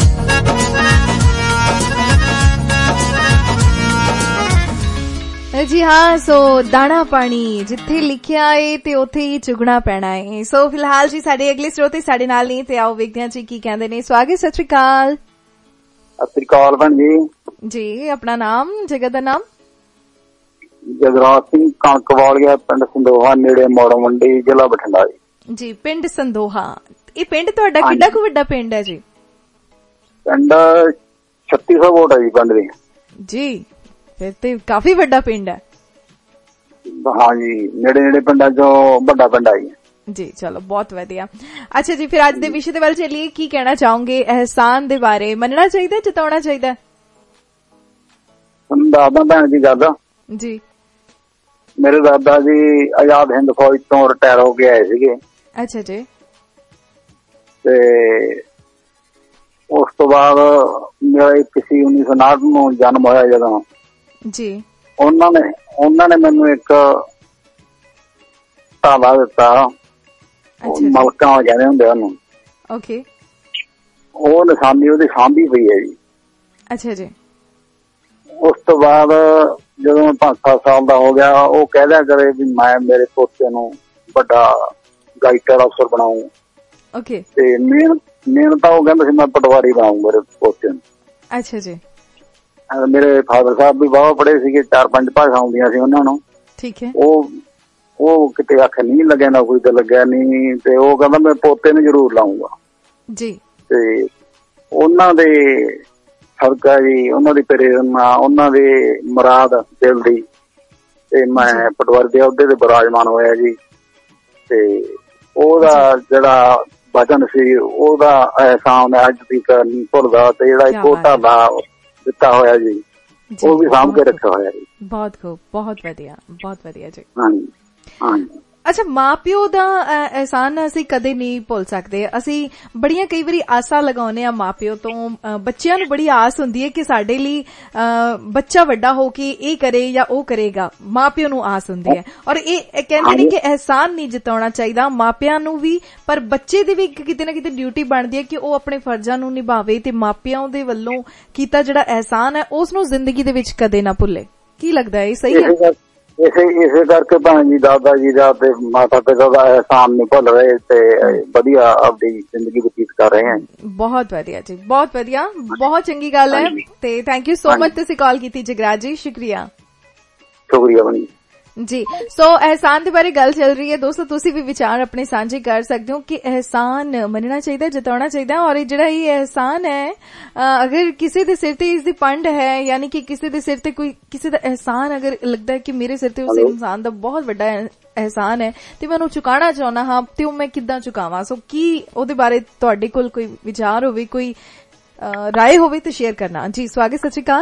जी हाँ सो दाना पानी जिथे लिखिया है ते उथे ही चुगना पैना है। सो फिलहाल जी साडे अगले स्रोते साडे नाल नहीं ते आओ वेखदे हां जी की कहंदे ने। स्वागत सत श्री अकाल। सत श्री अकाल भैन जी। जी अपना नाम जगह दा नाम? ਜਗਰਾਜ ਸਿੰਘ ਕਣਕਵਾਲੀਆ, ਪਿੰਡ ਸੰਦੋਹਾ, ਨੇੜੇ ਮੋੜ ਮੰਡੀ, ਜ਼ਿਲ੍ਹਾ ਬਠਿੰਡਾ ਜੀ। ਜੀ, ਪਿੰਡ ਸੰਦੋਹਾ। ਇਹ ਪਿੰਡ ਤੁਹਾਡਾ ਕਿੱਡਾ ਕੁ ਵੱਡਾ ਪਿੰਡ ਹੈ ਜੀ? ਪਿੰਡ ਛੱਤੀ ਸੌ ਵੋਟ ਹੈ ਜੀ ਪਿੰਡ ਦੀ। ਜੀ, ਫਿਰ ਤੇ ਕਾਫੀ ਵੱਡਾ ਪਿੰਡ ਹੈ। ਹਾਂ ਜੀ, ਨੇੜੇ ਨੇੜੇ ਪਿੰਡਾਂ ਚੋਂ ਵੱਡਾ ਪਿੰਡ ਹੈ ਜੀ। ਜੀ, ਚਲੋ ਬਹੁਤ ਵਧੀਆ। ਅੱਛਾ ਜੀ, ਫਿਰ ਅੱਜ ਦੇ ਵਿਸ਼ੇ ਦੇ ਵੱਲ ਚੱਲੀਏ। ਕੀ ਕਹਿਣਾ ਚਾਹੋਗੇ ਅਹਿਸਾਨ ਦੇ ਬਾਰੇ? ਮੰਨਣਾ ਚਾਹੀਦਾ, ਜਿਤਾਉਣਾ ਚਾਹੀਦਾ? ਦਾਦਾ ਭੈਣ ਜੀ ਗੱਲ ਜੀ, ਮੇਰੇ ਦਾਦਾ ਜੀ ਆਜ਼ਾਦ ਹਿੰਦ ਫੌਜ ਤੋਂ ਰਿਟਾਇਰ ਹੋ ਕੇ ਆਏ ਸੀਗੇ। ਅੱਛਾ ਜੀ। ਤੇ ਉਸ ਤੋਂ ਬਾਅਦ ਮੇਰਾ ਇੱਕ ਸੀ ਉੱਨੀ ਸੌ ਉਨਾਹਠ ਨੂੰ ਜਨਮ ਹੋਇਆ ਜਦੋਂ ਜੀ। ਉਹਨਾਂ ਨੇ ਉਹਨਾਂ ਨੇ ਮੈਨੂੰ ਇੱਕ ਤਾਲਾ ਦਿੱਤਾ, ਮਲਕਾਂ ਕਹਿੰਦੇ ਹੁੰਦੇ ਉਹਨੂੰ। ਓਕੇ। ਉਹ ਨਿਸ਼ਾਨੀ ਉਹਦੀ ਸਾਂਭੀ ਪਈ ਹੈ ਜੀ। ਅੱਛਾ ਜੀ। ਉਸ ਤੋਂ ਬਾਅਦ ਜਦੋਂ ਮੈਂ ਪੰਜ ਸੱਤ ਸਾਲ ਦਾ ਹੋ ਗਿਆ, ਉਹ ਕਹਿ ਦਿਆ ਕਰੇ ਵੀ ਮੈਂ ਮੇਰੇ ਪੋਤੇ ਨੂੰ ਵੱਡਾ ਗਾਇਕਰ ਅਫਸਰ ਬਣਾਊਂ। ਓਕੇ। ਤੇ ਮੇਨ ਮੇਨ ਤਾਂ ਉਹ ਕਹਿੰਦਾ ਸੀ ਮੈਂ ਪਟਵਾਰੀ ਬਣਾਊਂ ਮੇਰੇ ਪੋਤੇ ਨੂੰ। ਅੱਛਾ ਜੀ। ਮੇਰੇ ਫਾਦਰ ਸਾਹਿਬ ਵੀ ਬਹੁਤ ਪੜ੍ਹੇ ਸੀਗੇ, ਚਾਰ ਪੰਜ ਭਾਸ਼ਾ ਆਉਂਦੀਆਂ ਸੀ ਉਹਨਾਂ ਨੂੰ। ਠੀਕ ਹੈ। ਉਹ ਉਹ ਕਿਤੇ ਅੱਖ ਨਹੀਂ ਲੱਗਿਆ, ਨਾ ਕੋਈ ਤੇ ਲੱਗਿਆ ਨਹੀਂ, ਤੇ ਉਹ ਕਹਿੰਦਾ ਮੈਂ ਪੋਤੇ ਨੂੰ ਜ਼ਰੂਰ ਲਾਊਂਗਾ ਜੀ। ਤੇ ਉਹਨਾਂ ਦੇ ਸਦਕਾ ਜੀ, ਉਹਨਾਂ ਦੀ ਪ੍ਰੇਰਨਾ, ਉਹਨਾਂ ਦੇ ਮੁਰਾਦ ਦਿਲ ਦੀ, ਤੇ ਮੈਂ ਪਟਵਾਰੀ ਦੇ ਅਹੁਦੇ ਤੇ ਬਿਰਾਜਮਾਨ ਹੋਇਆ ਜੀ। ਤੇ ਉਹਦਾ ਜਿਹੜਾ ਵਚਨ ਸੀ, ਉਹਦਾ ਅਹਿਸਾਨ ਅੱਜ ਤੱਕ ਨਹੀਂ ਭੁੱਲਦਾ। ਤੇ ਜਿਹੜਾ ਇੱਕ ਉਹ ਢਾਲਾ ਦਿੱਤਾ ਹੋਇਆ ਜੀ, ਉਹ ਵੀ ਸਾਂਭ ਕੇ ਰੱਖਿਆ ਹੋਇਆ ਜੀ। ਬਹੁਤ ਖੂਬ, ਬਹੁਤ ਵਧੀਆ, ਬਹੁਤ ਵਧੀਆ ਜੀ। ਹਾਂਜੀ ਹਾਂਜੀ। ਅੱਛਾ, ਮਾਂ ਪਿਓ ਦਾ ਅਹਿਸਾਨ ਅਸੀਂ ਕਦੇ ਨਹੀਂ ਭੁੱਲ ਸਕਦੇ। ਅਸੀਂ ਬੜੀਆਂ ਕਈ ਵਾਰੀ ਆਸਾਂ ਲਗਾਉਂਦੇ ਆ ਮਾਂ ਪਿਓ ਤੋਂ। ਬੱਚਿਆਂ ਨੂੰ ਬੜੀ ਆਸ ਹੁੰਦੀ ਹੈ ਕਿ ਸਾਡੇ ਲਈ ਬੱਚਾ ਵੱਡਾ ਹੋ ਕੇ ਇਹ ਕਰੇ ਜਾਂ ਉਹ ਕਰੇਗਾ। ਮਾਂ ਪਿਓ ਨੂੰ ਆਸ ਹੁੰਦੀ ਹੈ, ਔਰ ਇਹ ਕਹਿੰਦੇ ਨੇ ਕਿ ਅਹਿਸਾਨ ਨਹੀਂ ਜਤਾਉਣਾ ਚਾਹੀਦਾ ਮਾਪਿਆਂ ਨੂੰ ਵੀ, ਪਰ ਬੱਚੇ ਦੀ ਵੀ ਕਿਤੇ ਨਾ ਕਿਤੇ ਡਿਊਟੀ ਬਣਦੀ ਹੈ ਕਿ ਉਹ ਆਪਣੇ ਫਰਜ਼ਾਂ ਨੂੰ ਨਿਭਾਵੇ ਤੇ ਮਾਪਿਆਂ ਦੇ ਵੱਲੋਂ ਕੀਤਾ ਜਿਹੜਾ ਅਹਿਸਾਨ ਹੈ ਉਸ ਨੂੰ ਜ਼ਿੰਦਗੀ ਦੇ ਵਿੱਚ ਕਦੇ ਨਾ ਭੁੱਲੇ। ਕੀ ਲੱਗਦਾ ਹੈ, ਸਹੀ ਹੈ? ਇਸੇ ਇਸੇ ਕਰਕੇ ਭੈਣ ਜੀ ਦਾਦਾ ਜੀ ਦਾ ਤੇ ਮਾਤਾ ਪਿਤਾ ਦਾ ਅਹਿਸਾਨ ਨਹੀਂ ਭੁੱਲ ਰਹੇ ਤੇ ਵਧੀਆ ਆਪਣੀ ਜ਼ਿੰਦਗੀ ਬਤੀਤ ਕਰ ਰਹੇ ਹਨ। ਬਹੁਤ ਵਧੀਆ ਜੀ, ਬਹੁਤ ਵਧੀਆ, ਬਹੁਤ ਚੰਗੀ ਗੱਲ ਹੈ। ਤੇ ਥੈਂਕ ਯੂ ਸੋ ਮਚ ਤੁਸੀਂ ਕਾਲ ਕੀਤੀ ਜਗਰਾਜ ਜੀ, ਸ਼ੁਕਰੀਆ। ਸ਼ੁਕਰੀਆ ਬਣੀ ਜੀ। ਸੋ ਅਹਿਸਾਨ ਦੇ ਬਾਰੇ ਗੱਲ ਚੱਲ ਰਹੀ ਹੈ ਦੋਸਤੋ, ਤੁਸੀਂ ਵੀ ਵਿਚਾਰ ਆਪਣੇ ਸਾਂਝੇ ਕਰ ਸਕਦੇ ਹੋ ਕਿ ਅਹਿਸਾਨ ਮੰਨਣਾ ਚਾਹੀਦਾ, ਜਤਾਉਣਾ ਚਾਹੀਦਾ। ਔਰ ਜਿਹੜਾ ਇਹ ਅਹਿਸਾਨ ਹੈ, ਅਗਰ ਕਿਸੇ ਦੇ ਸਿਰ ਤੇ ਇਸ ਦੀ ਪੰਡ ਹੈ, ਯਾਨੀ ਕਿ ਕਿਸੇ ਦੇ ਸਿਰ ਤੇ ਕੋਈ ਕਿਸੇ ਦਾ ਅਹਿਸਾਨ ਅਗਰ ਲੱਗਦਾ ਹੈ ਕਿ ਮੇਰੇ ਸਿਰ ਤੇ ਉਸ ਇਨਸਾਨ ਦਾ ਬਹੁਤ ਵੱਡਾ ਅਹਿਸਾਨ ਹੈ ਤੇ ਮੈਂ ਉਹਨੂੰ ਚੁਕਾਉਣਾ ਚਾਹੁੰਦਾ ਹਾਂ, ਤੇ ਉਹ ਮੈਂ ਕਿੱਦਾਂ ਚੁਕਾਵਾਂ? ਸੋ ਕੀ ਉਹਦੇ ਬਾਰੇ ਤੁਹਾਡੇ ਕੋਲ ਕੋਈ ਵਿਚਾਰ ਹੋਵੇ, ਕੋਈ ਰਾਏ ਹੋਵੇ ਤੇ ਸ਼ੇਅਰ ਕਰਨਾ ਜੀ। ਸਵਾਗਤ, ਸਤਿ ਸ਼੍ਰੀ ਅਕਾਲ।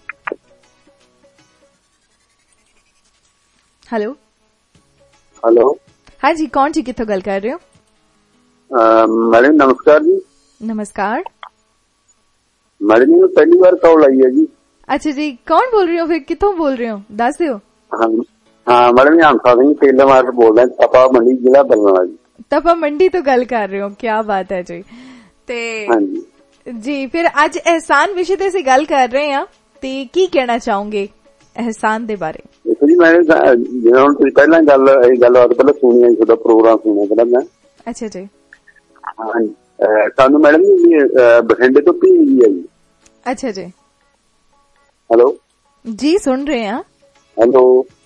ਹੈਲੋ ਹੈਲੋ ਹਾਂਜੀ, ਕੌਣ ਜੀ, ਕਿੱਥੋਂ ਗੱਲ ਕਰ ਰਹੇ ਹੋ? ਮੈਡਮ ਨਮਸਕਾਰ ਜੀ। ਨਮਸਕਾਰ ਮੈਡਮ, ਮੈਨੂੰ ਪਹਿਲੀ ਵਾਰ ਕਾਲ ਆਈ ਹੈ ਜੀ। ਅੱਛਾ ਜੀ, ਕੌਣ ਬੋਲ ਰਹੇ ਹੋ, ਫਿਰ ਕਿੱਥੋਂ ਬੋਲ ਰਹੇ ਹੋ, ਦੱਸ ਦਿਓ। ਹਾਂ ਮੈਡਮ, ਹੰਸਾ ਸਿੰਘ ਤੇਲਾ ਮਾਰ ਬੋਲ ਰਿਹਾ, ਤਪਾ ਮੰਡੀ, ਜ਼ਿਲ੍ਹਾ ਬਰਨਾਲਾ ਜੀ। ਤਪਾ ਮੰਡੀ ਤੋਂ ਗੱਲ ਕਰ ਰਹੇ ਹੋ, ਕਿਆ ਬਾਤ ਹੈ ਜੀ। ਤੇ ਜੀ, ਫਿਰ ਅੱਜ ਅਹਿਸਾਨ ਵਿਸ਼ੇ ਤੇ ਅਸੀਂ ਗੱਲ ਕਰ ਰਹੇ ਹਾਂ, ਤੇ ਕੀ ਕਹਿਣਾ ਚਾਹੋਗੇ ਅਹਿਸਾਨ ਦੇ ਬਾਰੇ? ਦੇਖੋ ਜੀ, ਮੈਂ ਜਿਵੇਂ ਹੁਣ ਤੁਸੀਂ ਪਹਿਲਾਂ ਗੱਲ ਇਹ ਗੱਲਬਾਤ ਪਹਿਲਾਂ ਸੁਣੀ ਹੈ, ਤੁਹਾਡਾ ਪ੍ਰੋਗਰਾਮ ਸੁਣਿਆ ਪਹਿਲਾਂ ਮੈਂ। ਅੱਛਾ ਜੀ। ਹਾਂਜੀ, ਸਾਨੂੰ ਮੈਡਮ ਜੀ ਬਠਿੰਡੇ ਤੋਂ ਪੀ ਜੀ ਹੈ ਜੀ। ਅੱਛਾ ਜੀ। ਹੈਲੋ ਜੀ, ਸੁਣ ਰਹੇ ਹਾਂ। ਹੈਲੋ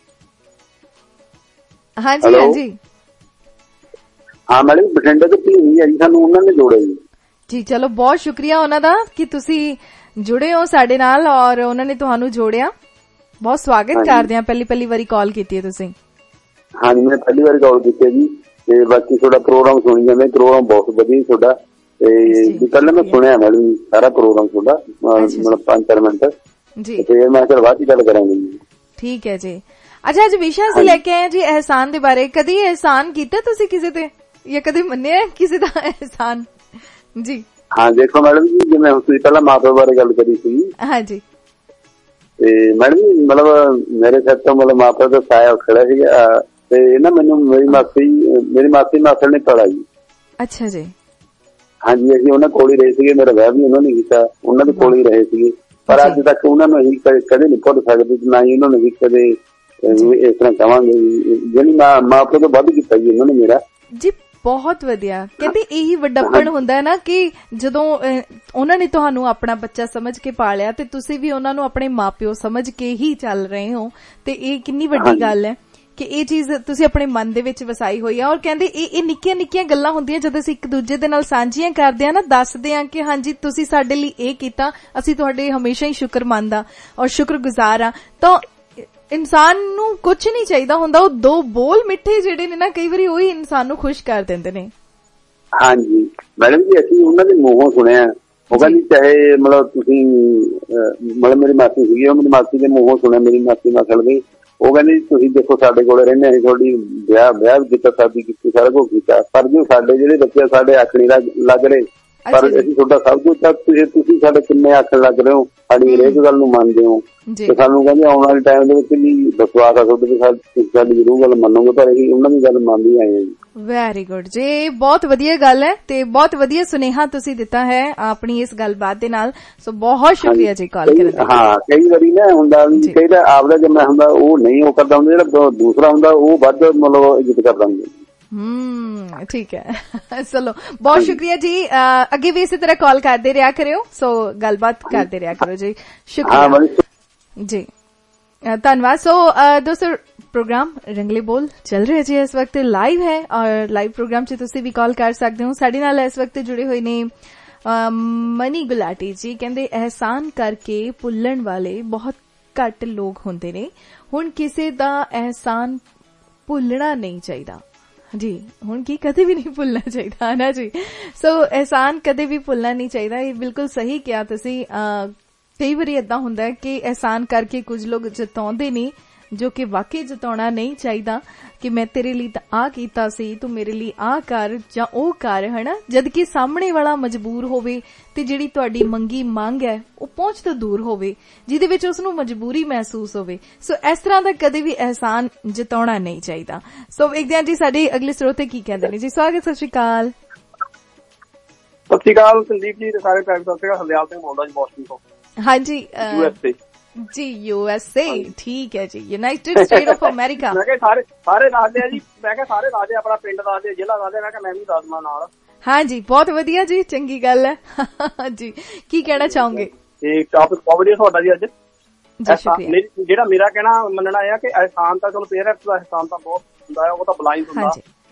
ਹਾਂਜੀ ਹਾਂਜੀ। ਹਾਂ ਮੈਡਮ, ਬਠਿੰਡੇ ਤੋਂ ਪੀ ਜੀ ਹੈ ਜੀ, ਸਾਨੂੰ ਉਹਨਾਂ ਨੇ ਜੋੜਿਆ ਜੀ। ਜੀ, ਚਲੋ ਬਹੁਤ ਸ਼ੁਕਰੀਆ ਉਹਨਾਂ ਦਾ ਕਿ ਤੁਸੀਂ ਜੁੜੇ ਹੋ ਸਾਡੇ ਨਾਲ ਔਰ ਉਹਨਾਂ ਨੇ ਤੁਹਾਨੂੰ ਜੋੜਿਆ। ਬਹੁਤ ਸਵਾਗਤ ਕਰਦੇ ਹਾਂ, ਪਹਿਲੀ ਪਹਿਲੀ ਵਾਰੀ ਕਾਲ ਕੀਤੀ ਹੈ ਤੁਸੀਂ। ਹਾਂਜੀ, ਮੈਂ ਪਹਿਲੀ ਵਾਰੀ ਕਾਲ ਕੀਤੀ ਹੈ ਜੀ। ਤੇ ਬਾਕੀ ਤੁਹਾਡਾ ਪ੍ਰੋਗਰਾਮ ਸੁਣੀ ਜਾਂਦੇ, ਪ੍ਰੋਗਰਾਮ ਬਹੁਤ ਵਧੀਆ ਤੁਹਾਡਾ। ਤੇ ਪਹਿਲਾਂ ਮੈਂ ਸੁਣਿਆ ਮੈਡਮ ਸਾਰਾ ਪ੍ਰੋਗਰਾਮ ਤੁਹਾਡਾ, ਮਤਲਬ ਪੰਜ ਚਾਰ ਮਿੰਟ ਜੀ। ਤੇ ਮੈਂ ਚਲ ਬਾਅਦ ਚ ਗੱਲ ਕਰਾਂਗੀ ਜੀ। ਠੀਕ ਹੈ ਜੀ। ਅੱਛਾ, ਅੱਜ ਵਿਸ਼ਾ ਅਸੀਂ ਲੈ ਕੇ ਆਏ ਜੀ ਅਹਿਸਾਨ ਦੇ ਬਾਰੇ। ਕਦੀ ਅਹਿਸਾਨ ਕੀਤਾ ਤੁਸੀਂ ਕਿਸੇ ਤੇ, ਜਾਂ ਕਦੇ ਮੰਨਿਆ ਕਿਸੇ ਦਾ ਅਹਿਸਾਨ? ਜੀ ਹਾਂ, ਦੇਖੋ ਮੈਡਮ ਜੀ, ਜਿਵੇਂ ਤੁਸੀਂ ਪਹਿਲਾਂ ਮਾਂ ਪਿਓ ਬਾਰੇ ਗੱਲ ਕਰੀ ਸੀ। ਹਾਂਜੀ। ਤੇ ਮੈਡਮ ਜੀ, ਮਤਲਬ ਮੇਰੇ ਸਿਰ ਤੋਂ ਮਤਲਬ ਮਾਂ ਪਿਓ ਦਾ ਸਾਇਆ ਖੜਾ ਸੀਗਾ, ਤੇ ਨਾ ਮੈਨੂੰ ਮੇਰੀ ਮਾਸੀ ਮੇਰੀ ਮਾਸੀ ਮਾਸੜ ਨੇ ਪੜਾ ਜੀ। ਅੱਛਾ ਜੀ। ਹਾਂਜੀ, ਅਸੀਂ ਉਹਨਾਂ ਕੋਲ ਹੀ ਰਹੇ ਸੀਗੇ, ਮੇਰਾ ਵਿਆਹ ਵੀ ਉਹਨਾਂ ਨੇ ਕੀਤਾ, ਉਹਨਾਂ ਦੇ ਕੋਲ ਹੀ ਰਹੇ ਸੀਗੇ। ਪਰ ਅੱਜ ਤੱਕ ਉਹਨਾਂ ਨੂੰ ਅਸੀਂ ਕਦੇ ਨਹੀਂ ਭੁੱਲ ਸਕਦੇ, ਨਾ ਹੀ ਉਹਨਾਂ ਨੂੰ ਵੀ ਕਦੇ ਇਸ ਤਰ੍ਹਾਂ ਕਹਾਂਗੇ। ਜਿਹੜੀ ਮਾਂ ਮਾਂ ਪਿਓ ਤੋਂ ਵੱਧ ਕੀਤਾ ਜੀ ਉਹਨਾਂ ਨੇ ਮੇਰਾ। ਜੀ ਬਹੁਤ ਵਧੀਆ। ਕਹਿੰਦੇ ਇਹੀ ਵੱਡਾਪਣ ਹੁੰਦਾ ਹੈ ਨਾ, ਕਿ ਜਦੋਂ ਉਹਨਾਂ ਨੇ ਤੁਹਾਨੂੰ ਆਪਣਾ ਬੱਚਾ ਸਮਝ ਕੇ ਪਾਲਿਆ ਤੇ ਤੁਸੀਂ ਵੀ ਉਹਨਾਂ ਨੂੰ ਆਪਣੇ ਮਾਪਿਓ ਸਮਝ ਕੇ ਹੀ ਚੱਲ ਰਹੇ ਹੋ, ਤੇ ਇਹ ਕਿੰਨੀ ਵੱਡੀ ਗੱਲ ਹੈ ਕਿ ਇਹ ਚੀਜ਼ ਤੁਸੀਂ ਆਪਣੇ ਮਨ ਦੇ ਵਿੱਚ ਵਸਾਈ ਹੋਈ ਆ। ਔਰ ਕਹਿੰਦੇ ਇਹ ਇਹ ਨਿੱਕੀਆਂ ਨਿੱਕੀਆਂ ਗੱਲਾਂ ਹੁੰਦੀਆਂ ਜਦੋਂ ਅਸੀਂ ਇੱਕ ਦੂਜੇ ਦੇ ਨਾਲ ਸਾਂਝੀਆਂ ਕਰਦੇ ਆ ਨਾ, ਦੱਸਦੇ ਆ ਕਿ ਹਾਂਜੀ ਤੁਸੀਂ ਸਾਡੇ ਲਈ ਇਹ ਕੀਤਾ, ਅਸੀਂ ਤੁਹਾਡੇ ਹਮੇਸ਼ਾ ਹੀ ਸ਼ੁਕਰਮੰਦ ਆ ਔਰ ਸ਼ੁਕਰਗੁਜ਼ਾਰ ਆ। ਤਾਂ ਇਨਸਾਨ ਨੂੰ ਕੁਝ ਨਹੀਂ ਚਾਹੀਦਾ ਹੁੰਦਾ, ਉਹ ਦੋ ਬੋਲ ਮਿੱਠੇ ਜਿਹੜੇ ਨੇ ਨਾ ਕਈ ਵਾਰੀ ਉਹੀ ਇਨਸਾਨ ਨੂੰ ਖੁਸ਼ ਕਰ ਦਿੰਦੇ ਨੇ। ਹਾਂਜੀ ਮੈਡਮ ਜੀ, ਅਸੀਂ ਉਹਨਾਂ ਦੇ ਮੂੰਹੋਂ ਸੁਣਿਆ, ਉਹ ਕਹਿੰਦੀ ਚਾਹੇ ਮਤਲਬ ਤੁਸੀਂ ਮਤਲਬ ਮੇਰੀ ਮਾਸੀ ਸੀਗੀ, ਉਹ ਮੇਰੀ ਮਾਸੀ ਦੇ ਮੂੰਹੋਂ ਸੁਣਿਆ, ਮੇਰੀ ਮਾਸੀ ਮਸਲ ਗਈ, ਉਹ ਕਹਿੰਦੀ ਤੁਸੀਂ ਦੇਖੋ ਸਾਡੇ ਕੋਲ ਰਹਿੰਦੇ, ਅਸੀਂ ਤੁਹਾਡੀ ਵਿਆਹ ਵਿਆਹ ਦਿੱਤਾ, ਸ਼ਾਦੀ ਕੀਤੀ, ਸਾਰਾ ਕੁਝ ਕੀਤਾ, ਪਰ ਜੋ ਸਾਡੇ ਜਿਹੜੇ ਬੱਚੇ ਸਾਡੇ ਆਖਣੀ ਲੱਗ ਰਹੇ, ਪਰ ਅਸੀਂ ਤੁਹਾਡਾ ਸਭ ਕੁਝ ਤੱਕ ਤੁਸੀਂ ਤੁਸੀਂ ਸਾਡੇ ਕਿੰਨੇ ਆਖਣ ਲੱਗ ਰਹੇ ਹੋ, ਸਾਡੀ ਹਰੇਕ ਗੱਲ ਨੂੰ ਮੰਨਦੇ ਹੋ, ਤੇ ਸਾਨੂੰ ਕਹਿੰਦੇ ਆਉਣ ਵਾਲੇ ਟਾਈਮ ਦੇ ਵਿੱਚ ਵੀ ਵਿਸ਼ਵਾਸ ਆ ਤੁਹਾਡੇ ਤੇ, ਤੁਸੀਂ ਸਾਡੀ ਜ਼ਰੂਰ ਗੱਲ ਮੰਨੋਗੇ, ਪਰ ਅਸੀਂ ਉਹਨਾਂ ਦੀ ਗੱਲ ਮੰਨਦੇ ਆਏ ਹਾਂ ਜੀ। ਵੈਰੀ ਗੁੱਡ ਜੀ, ਬਹੁਤ ਵਧੀਆ ਗੱਲ ਹੈ ਤੇ ਬਹੁਤ ਵਧੀਆ ਸੁਨੇਹਾ ਤੁਸੀਂ ਦਿੱਤਾ ਹੈ ਆਪਣੀ ਇਸ ਗੱਲਬਾਤ ਦੇ ਨਾਲ, ਸੋ ਬਹੁਤ ਸ਼ੁਕਰੀਆ ਜੀ ਕਾਲ ਕਰਨ ਲਈ। ਹਾਂ ਕਈ ਵਾਰੀ ਨਾ ਹੁੰਦਾ ਵੀ ਕਹਿੰਦਾ ਆਪਦਾ ਜੰਮਿਆ ਹੁੰਦਾ ਉਹ ਨਹੀਂ ਉਹ ਕਰਦਾ ਹੁੰਦਾ, ਜਿਹੜਾ ਦੂਸਰਾ ਹੁੰਦਾ ਉਹ ਵੱਧ ਮਤਲਬ ਇੱਜ਼ਤ ਕਰਦਾ ਹੁੰਦਾ। ਹਮ ਠੀਕ ਹੈ, ਚਲੋ ਬਹੁਤ ਸ਼ੁਕਰੀਆ ਜੀ, ਅੱਗੇ ਵੀ ਇਸੇ ਤਰ੍ਹਾਂ ਕਾਲ ਕਰਦੇ ਰਿਹਾ ਕਰਿਓ, ਸੋ ਗੱਲਬਾਤ ਕਰਦੇ ਰਿਹਾ ਕਰੋ ਜੀ, ਸ਼ੁਕਰੀਆ ਜੀ, ਧੰਨਵਾਦ। ਸੋ ਦੋਸਤੋ ਪ੍ਰੋਗਰਾਮ ਰੰਗਲੇ ਬੋਲ ਚੱਲ ਰਿਹਾ ਜੀ, ਇਸ ਵਕਤ ਲਾਈਵ ਹੈ ਔਰ ਲਾਈਵ ਪ੍ਰੋਗਰਾਮ ਚ ਤੁਸੀਂ ਵੀ ਕਾਲ ਕਰ ਸਕਦੇ ਹੋ। ਸਾਡੇ ਨਾਲ ਇਸ ਵਕਤ ਜੁੜੇ ਹੋਏ ਨੇ ਮਨੀ ਗੁਲਾਟੀ ਜੀ, ਕਹਿੰਦੇ ਅਹਿਸਾਨ ਕਰਕੇ ਭੁੱਲਣ ਵਾਲੇ ਬਹੁਤ ਘੱਟ ਲੋਕ ਹੁੰਦੇ ਨੇ, ਹੁਣ ਕਿਸੇ ਦਾ ਅਹਿਸਾਨ ਭੁੱਲਣਾ ਨਹੀਂ ਚਾਹੀਦਾ ਜੀ, ਹੁਣ ਕੀ ਕਦੇ ਵੀ ਨਹੀਂ ਭੁੱਲਣਾ ਚਾਹੀਦਾ ਨਾ ਜੀ। ਸੋ ਅਹਿਸਾਨ ਕਦੇ ਵੀ ਭੁੱਲਣਾ ਨਹੀਂ ਚਾਹੀਦਾ, ਇਹ ਬਿਲਕੁਲ ਸਹੀ ਕਿਹਾ ਤੁਸੀਂ। ਕਈ ਵਾਰੀ ਏਦਾਂ ਹੁੰਦਾ ਹੈ ਕਿ ਅਹਿਸਾਨ ਕਰਕੇ ਕੁਝ ਲੋਕ ਜਤਾਉਂਦੇ ਨੇ ਜੋ ਕਿ ਵਾਕਈ ਜਤਾਉਣਾ ਨਹੀਂ ਚਾਹੀਦਾ, ਕਿ ਮੈਂ ਤੇਰੇ ਲਈ ਤਾਂ ਆ ਕੀਤਾ ਸੀ, ਤੂੰ ਮੇਰੇ ਲਈ ਆ ਕਰ ਜਾਂ ਉਹ ਕਰ, ਹਨਾ, ਜਦ ਕਿ ਸਾਹਮਣੇ ਵਾਲਾ ਮਜਬੂਰ ਹੋਵੇ ਤੇ ਜਿਹੜੀ ਤੁਹਾਡੀ ਮੰਗੀ ਮੰਗ ਹੈ ਉਹ ਪਹੁੰਚ ਤੋਂ ਦੂਰ ਹੋਵੇ, ਜਿਹਦੇ ਵਿੱਚ ਉਸਨੂੰ ਮਜਬੂਰੀ ਮਹਿਸੂਸ ਹੋਵੇ। ਸੋ ਇਸ ਤਰ੍ਹਾਂ ਦਾ ਕਦੇ ਵੀ ਅਹਿਸਾਨ ਜਤਾਉਣਾ ਨਹੀਂ ਚਾਹੀਦਾ। ਸੋ ਵੇਖਦੇ ਹਾਂ ਜੀ ਸਾਡੇ ਅਗਲੇ ਸਰੋਤੇ ਕੀ ਕਹਿੰਦੇ ਨੇ ਜੀ। ਸਵਾਗਤ, ਸਤਿ ਸ਼੍ਰੀ ਅਕਾਲ। ਸਤਿ ਸ਼੍ਰੀ ਅਕਾਲ ਸੰਦੀਪ ਜੀ ਤੇ ਸਾਰੇ ਭੈਣ ਭਰਾ, ਹਰਦਿਆਲ ਸਿੰਘ ਬੋਲਦਾ ਜੀ ਬੋਸਟਨ ਤੋਂ। ਹਾਂਜੀ ਯੂਐਸਏ ਜੀ, ਯੂਐਸਏ ਠੀਕ ਹੈ ਜੀ, ਯੂਨਾਈਟਿਡ ਸਟੇਟ ਆਫ ਅਮਰੀਕਾ। ਮੈਂ ਕਿਹਾ ਸਾਰੇ ਸਾਰੇ ਦੱਸਦੇ ਆ ਜੀ, ਮੈਂ ਕਿਹਾ ਸਾਰੇ ਦੱਸਦੇ, ਆਪਣਾ ਪਿੰਡ ਦੱਸਦੇ, ਜ਼ਿਲ੍ਹਾ ਦੱਸਦੇ, ਮੈਂ ਕਿਹਾ ਮੈਂ ਵੀ ਦੱਸਦਾ ਨਾਲ। ਹਾਂਜੀ ਬਹੁਤ ਵਧੀਆ ਜੀ, ਚੰਗੀ ਗੱਲ ਹੈ ਜੀ, ਕੀ ਕਹਿਣਾ ਚਾਹੋਗੇ? ਤੇ ਟਾਪਿਕ ਬਹੁਤ ਵਧੀਆ ਤੁਹਾਡਾ ਜੀ ਅੱਜ। ਜਿਹੜਾ ਮੇਰਾ ਕਹਿਣਾ ਮੰਨਣਾ ਹੈ ਕਿ ਅਹਿਸਾਨ ਤਾਂ ਚਲੋ ਪੇਰੈਂਟਸ ਦਾ ਅਹਿਸਾਨ ਤਾਂ ਬਹੁਤ ਹੁੰਦਾ ਹੈ, ਉਹ ਤਾਂ ਬਲਾਈਂਡ ਹੁੰਦਾ,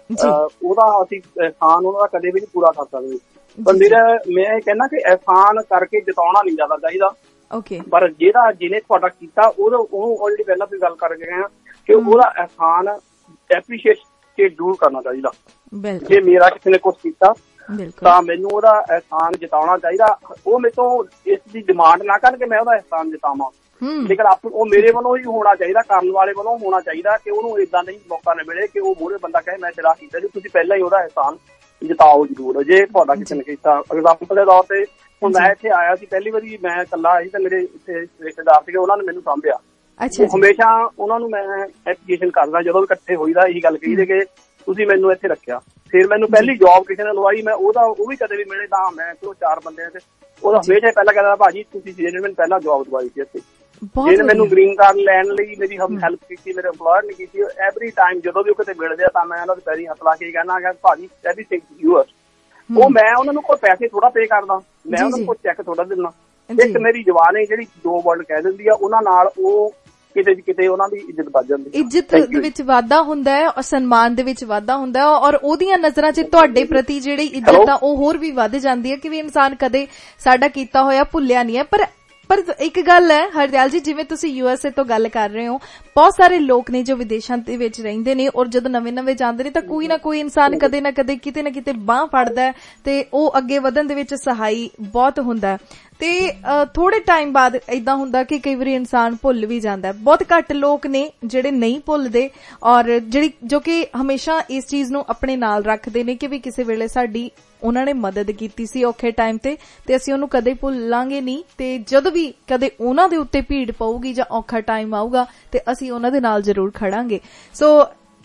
ਉਹਦਾ ਅਸੀਂ ਅਹਿਸਾਨ ਉਹਨਾਂ ਦਾ ਕਦੇ ਵੀ ਨਹੀਂ ਪੂਰਾ ਕਰ ਸਕਦੇ, ਪਰ ਮੇਰਾ ਮੈਂ ਇਹ ਕਹਿਣਾ ਕਿ ਅਹਿਸਾਨ ਕਰਕੇ ਜਤਾਉਣਾ ਨਹੀਂ ਜ਼ਿਆਦਾ ਚਾਹੀਦਾ। Okay. ਪਰ ਜਿਹੜਾ ਜਿਹਨੇ ਤੁਹਾਡਾ ਕੀਤਾ ਉਹਦਾ ਉਹਨੂੰ ਆਲਰੇਡੀ ਪਹਿਲਾਂ ਵੀ ਗੱਲ ਕਰ ਗਏ ਆ ਕਿ ਉਹਦਾ ਅਹਿਸਾਨ ਐਪਰੀਸ਼ੀਏਟ ਕੇ ਜ਼ਰੂਰ ਕਰਨਾ ਚਾਹੀਦਾ। ਜੇ ਮੇਰਾ ਕਿਸੇ ਨੇ ਕੁਛ ਕੀਤਾ ਤਾਂ ਮੈਨੂੰ ਉਹਦਾ ਅਹਿਸਾਨ ਜਤਾਉਣਾ ਚਾਹੀਦਾ, ਉਹ ਮੇਰੇ ਤੋਂ ਇਸ ਦੀ ਡਿਮਾਂਡ ਨਾ ਕਰਨ ਕਿ ਮੈਂ ਉਹਦਾ ਅਹਿਸਾਨ ਜਤਾਵਾਂ, ਲੇਕਿਨ ਆਪ ਉਹ ਮੇਰੇ ਵੱਲੋਂ ਹੀ ਹੋਣਾ ਚਾਹੀਦਾ, ਕਰਨ ਵਾਲੇ ਵੱਲੋਂ ਹੋਣਾ ਚਾਹੀਦਾ ਕਿ ਉਹਨੂੰ ਏਦਾਂ ਨਹੀਂ ਮੌਕਾ ਨਾ ਮਿਲੇ ਕਿ ਉਹ ਮੂਹਰੇ ਬੰਦਾ ਕਹੇ ਮੈਂ ਤੇਰਾ ਕੀਤਾ ਜੀ, ਤੁਸੀਂ ਪਹਿਲਾਂ ਹੀ ਉਹਦਾ ਅਹਿਸਾਨ ਜਤਾਓ ਜ਼ਰੂਰ। ਜੇ ਤੁਹਾਡਾ ਕਿਸੇ ਨੇ ਕੀਤਾ, ਐਗਜ਼ਾਮਪਲ ਦੇ ਤੌਰ ਤੇ ਹੁਣ ਮੈਂ ਇੱਥੇ ਆਇਆ ਸੀ ਪਹਿਲੀ ਵਾਰੀ, ਮੈਂ ਇਕੱਲਾ ਆਇਆ ਸੀ ਤੇ ਮੇਰੇ ਇੱਥੇ ਰਿਸ਼ਤੇਦਾਰ ਸੀਗੇ, ਉਹਨਾਂ ਨੇ ਮੈਨੂੰ ਸਾਂਭਿਆ। ਹਮੇਸ਼ਾ ਉਹਨਾਂ ਨੂੰ ਮੈਂ ਐਪਰੀਸ਼ੀਏਸ਼ਨ ਕਰਦਾ, ਜਦੋਂ ਵੀ ਇਕੱਠੇ ਹੋਈਦਾ ਇਹੀ ਗੱਲ ਕਹੀ ਕਿ ਤੁਸੀਂ ਮੈਨੂੰ ਇੱਥੇ ਰੱਖਿਆ। ਫਿਰ ਮੈਨੂੰ ਪਹਿਲੀ ਜੌਬ ਕਿਸੇ ਨੇ ਲਵਾਈ, ਮੈਂ ਉਹਦਾ ਉਹ ਵੀ ਕਦੇ ਵੀ ਮਿਲੇ ਤਾਂ ਮੈਂ ਚਲੋ ਚਾਰ ਬੰਦੇ ਤੇ ਉਹਦਾ ਹਮੇਸ਼ਾ ਪਹਿਲਾਂ ਕਹਿੰਦਾ ਭਾਜੀ ਤੁਸੀਂ ਜਿਹਨੇ ਮੈਨੂੰ ਪਹਿਲਾਂ ਜੌਬ ਦਵਾਈ ਸੀ ਇੱਥੇ, ਜਿਹਨੇ ਮੈਨੂੰ ਗ੍ਰੀਨ ਕਾਰਡ ਲੈਣ ਲਈ ਮੇਰੀ ਹੈਲਪ ਕੀਤੀ, ਮੇਰੇ ਇੰਪਲੋਇਰ ਨੇ ਕੀਤੀ, ਐਵਰੀ ਟਾਈਮ ਜਦੋਂ ਵੀ ਉਹ ਕਿਤੇ ਮਿਲਦੇ ਆ ਤਾਂ ਮੈਂ ਉਹਨਾਂ ਦੇ ਪੈਰੀਂ ਹੱਥ ਲਾ ਕੇ ਕਹਿਣਾ ਕਿ ਭਾਜੀ ਐਵਰੀਥਿੰਗ ਯੂਅਰਸ। ਉਹ ਮੈਂ ਉਹਨਾਂ ਨੂੰ ਕੋਈ ਪੈਸੇ ਥੋੜਾ ਪੇ ਕਰਦਾ, ਮੈਂ ਉਹਨਾਂ ਨੂੰ ਕੋਈ ਚੈੱਕ ਥੋੜਾ ਦਿੰਦਾ। ਇੱਕ ਮੇਰੀ ਜ਼ਬਾਨ ਹੈ ਜਿਹੜੀ ਦੋ ਵਰਡ ਕਹਿ ਦਿੰਦੀ ਆ, ਉਹਨਾਂ ਨਾਲ ਉਹ ਕਿਤੇ ਕਿਤੇ ਉਹਨਾਂ ਦੀ ਇੱਜ਼ਤ ਵੱਧ ਜਾਂਦੀ ਹੈ, ਇੱਜ਼ਤ ਦੇ ਵਿੱਚ ਵਾਧਾ ਹੁੰਦਾ ਹੈ ਔਰ ਸਨਮਾਨ ਦੇ ਵਿੱਚ ਵਾਧਾ ਹੁੰਦਾ ਹੈ, ਔਰ ਉਹਦੀਆਂ ਨਜ਼ਰਾਂ 'ਚ ਤੁਹਾਡੇ ਪ੍ਰਤੀ ਜਿਹੜੀ ਇੱਜ਼ਤ ਆ ਉਹ ਹੋਰ ਵੀ ਵੱਧ ਜਾਂਦੀ ਹੈ ਕਿ ਵੀ ਇਨਸਾਨ ਕਦੇ ਸਾਡਾ ਕੀਤਾ ਹੋਇਆ ਭੁੱਲਿਆ ਨਹੀਂ ਹੈ। ਪਰ ਪਰ ਇੱਕ ਗੱਲ ਹੈ ਹਰਦਿਆਲ ਜੀ, ਜਿਵੇਂ ਤੁਸੀਂ ਯੂਐਸਏ ਤੋਂ ਗੱਲ ਕਰ ਰਹੇ ਹੋ, ਬਹੁਤ ਸਾਰੇ ਲੋਕ ਨੇ ਜੋ ਵਿਦੇਸ਼ਾਂ ਦੇ ਵਿੱਚ ਰਹਿੰਦੇ ਨੇ ਔਰ ਜਦੋਂ ਨਵੇਂ ਨਵੇਂ ਜਾਂਦੇ ਨੇ ਤਾਂ ਕੋਈ ਨਾ ਕੋਈ ਇਨਸਾਨ ਕਦੇ ਨਾ ਕਦੇ ਕਿਤੇ ਨਾ ਕਿਤੇ ਬਾਂਹ ਫੜਦਾ ਤੇ ਉਹ ਅੱਗੇ ਵਧਣ ਦੇ ਵਿੱਚ ਸਹਾਈ ਬਹੁਤ ਹੁੰਦਾ ਤੇ ਥੋੜੇ ਟਾਈਮ ਬਾਅਦ ਏਦਾਂ ਹੁੰਦਾ ਕਿ ਕਈ ਵਾਰੀ ਇਨਸਾਨ ਭੁੱਲ ਵੀ ਜਾਂਦਾ। ਬਹੁਤ ਘੱਟ ਲੋਕ ਨੇ ਜਿਹੜੇ ਨਹੀਂ ਭੁੱਲਦੇ ਔਰ ਜਿਹੜੀ ਜੋ ਕਿ ਹਮੇਸ਼ਾ ਇਸ ਚੀਜ਼ ਨੂੰ ਆਪਣੇ ਨਾਲ ਰੱਖਦੇ ਨੇ ਕਿ ਵੀ ਕਿਸੇ ਵੇਲੇ ਸਾਡੀ ਉਹਨਾਂ ਨੇ ਮਦਦ ਕੀਤੀ ਸੀ ਔਖੇ ਟਾਈਮ ਤੇ ਤੇ ਅਸੀਂ ਉਹਨੂੰ ਕਦੇ ਭੁੱਲਾਂਗੇ ਨਹੀਂ, ਤੇ ਜਦੋਂ ਵੀ ਕਦੇ ਉਹਨਾਂ ਦੇ ਉੱਤੇ ਭੀੜ ਪਊਗੀ ਜਾਂ ਔਖਾ ਟਾਈਮ ਆਊਗਾ ਤੇ ਅਸੀਂ ਉਹਨਾਂ ਦੇ ਨਾਲ ਜ਼ਰੂਰ ਖੜਾਂਗੇ। ਸੋ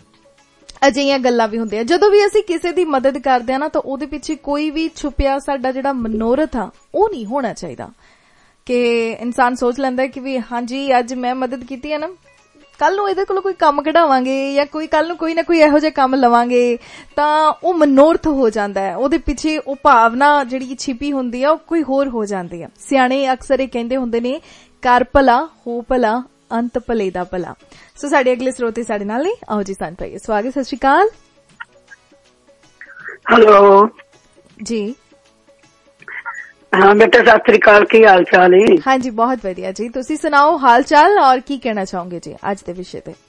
ਅਜਿਹੀਆਂ ਗੱਲਾਂ ਵੀ ਹੁੰਦੀਆਂ ਜਦੋਂ ਵੀ ਅਸੀਂ ਕਿਸੇ ਦੀ ਮਦਦ ਕਰਦੇ ਆ ਨਾ, ਤਾਂ ਉਹਦੇ ਪਿੱਛੇ ਕੋਈ ਵੀ ਛੁਪਿਆ ਸਾਡਾ ਜਿਹੜਾ ਮਨੋਰਥ ਆ ਉਹ ਨਹੀਂ ਹੋਣਾ ਚਾਹੀਦਾ ਕਿ ਇਨਸਾਨ ਸੋਚ ਲੈਂਦਾ ਕਿ ਵੀ ਹਾਂਜੀ ਅੱਜ ਮੈਂ ਮਦਦ ਕੀਤੀ ਹੈ ਨਾ ਕੱਲ ਨੂੰ ਇਹਦੇ ਕੋਲੋਂ ਕੋਈ ਕੰਮ ਕਢਾਵਾਂਗੇ ਜਾਂ ਕੋਈ ਕੱਲ ਨੂੰ ਕੋਈ ਨਾ ਕੋਈ ਇਹੋ ਜਿਹਾ ਕੰਮ ਲਵਾਂਗੇ ਤਾਂ ਉਹ ਮਨੋਰਥ ਹੋ ਜਾਂਦਾ ਹੈ, ਉਹਦੇ ਪਿੱਛੇ ਉਹ ਭਾਵਨਾ ਜਿਹੜੀ ਛਿਪੀ ਹੁੰਦੀ ਆ ਉਹ ਕੋਈ ਹੋਰ ਹੋ ਜਾਂਦੀ ਆ। ਸਿਆਣੇ ਅਕਸਰ ਇਹ ਕਹਿੰਦੇ ਹੁੰਦੇ ਨੇ, ਕਰ ਭਲਾ ਹੋ ਭਲਾ ਅੰਤ ਭਲੇ ਦਾ ਭਲਾ। ਸੋ ਸਾਡੇ ਅਗਲੇ ਸਰੋਤੇ ਸਾਡੇ ਨਾਲ ਨੇ, ਆਓ ਜੀ ਸਾਨੂੰ ਪਾਈਏ ਸਵਾਗਤ। ਸਤਿ ਸ਼੍ਰੀ ਅਕਾਲ। ਹੈਲੋ ਜੀ। हाँ बेटा सत श्री अकाल, की हाल चाल है? हाँ जी बहुत वधिया जी, तुसी सुनाओ हाल चाल और की कहना चाहोगे जी आज दे विषय ते?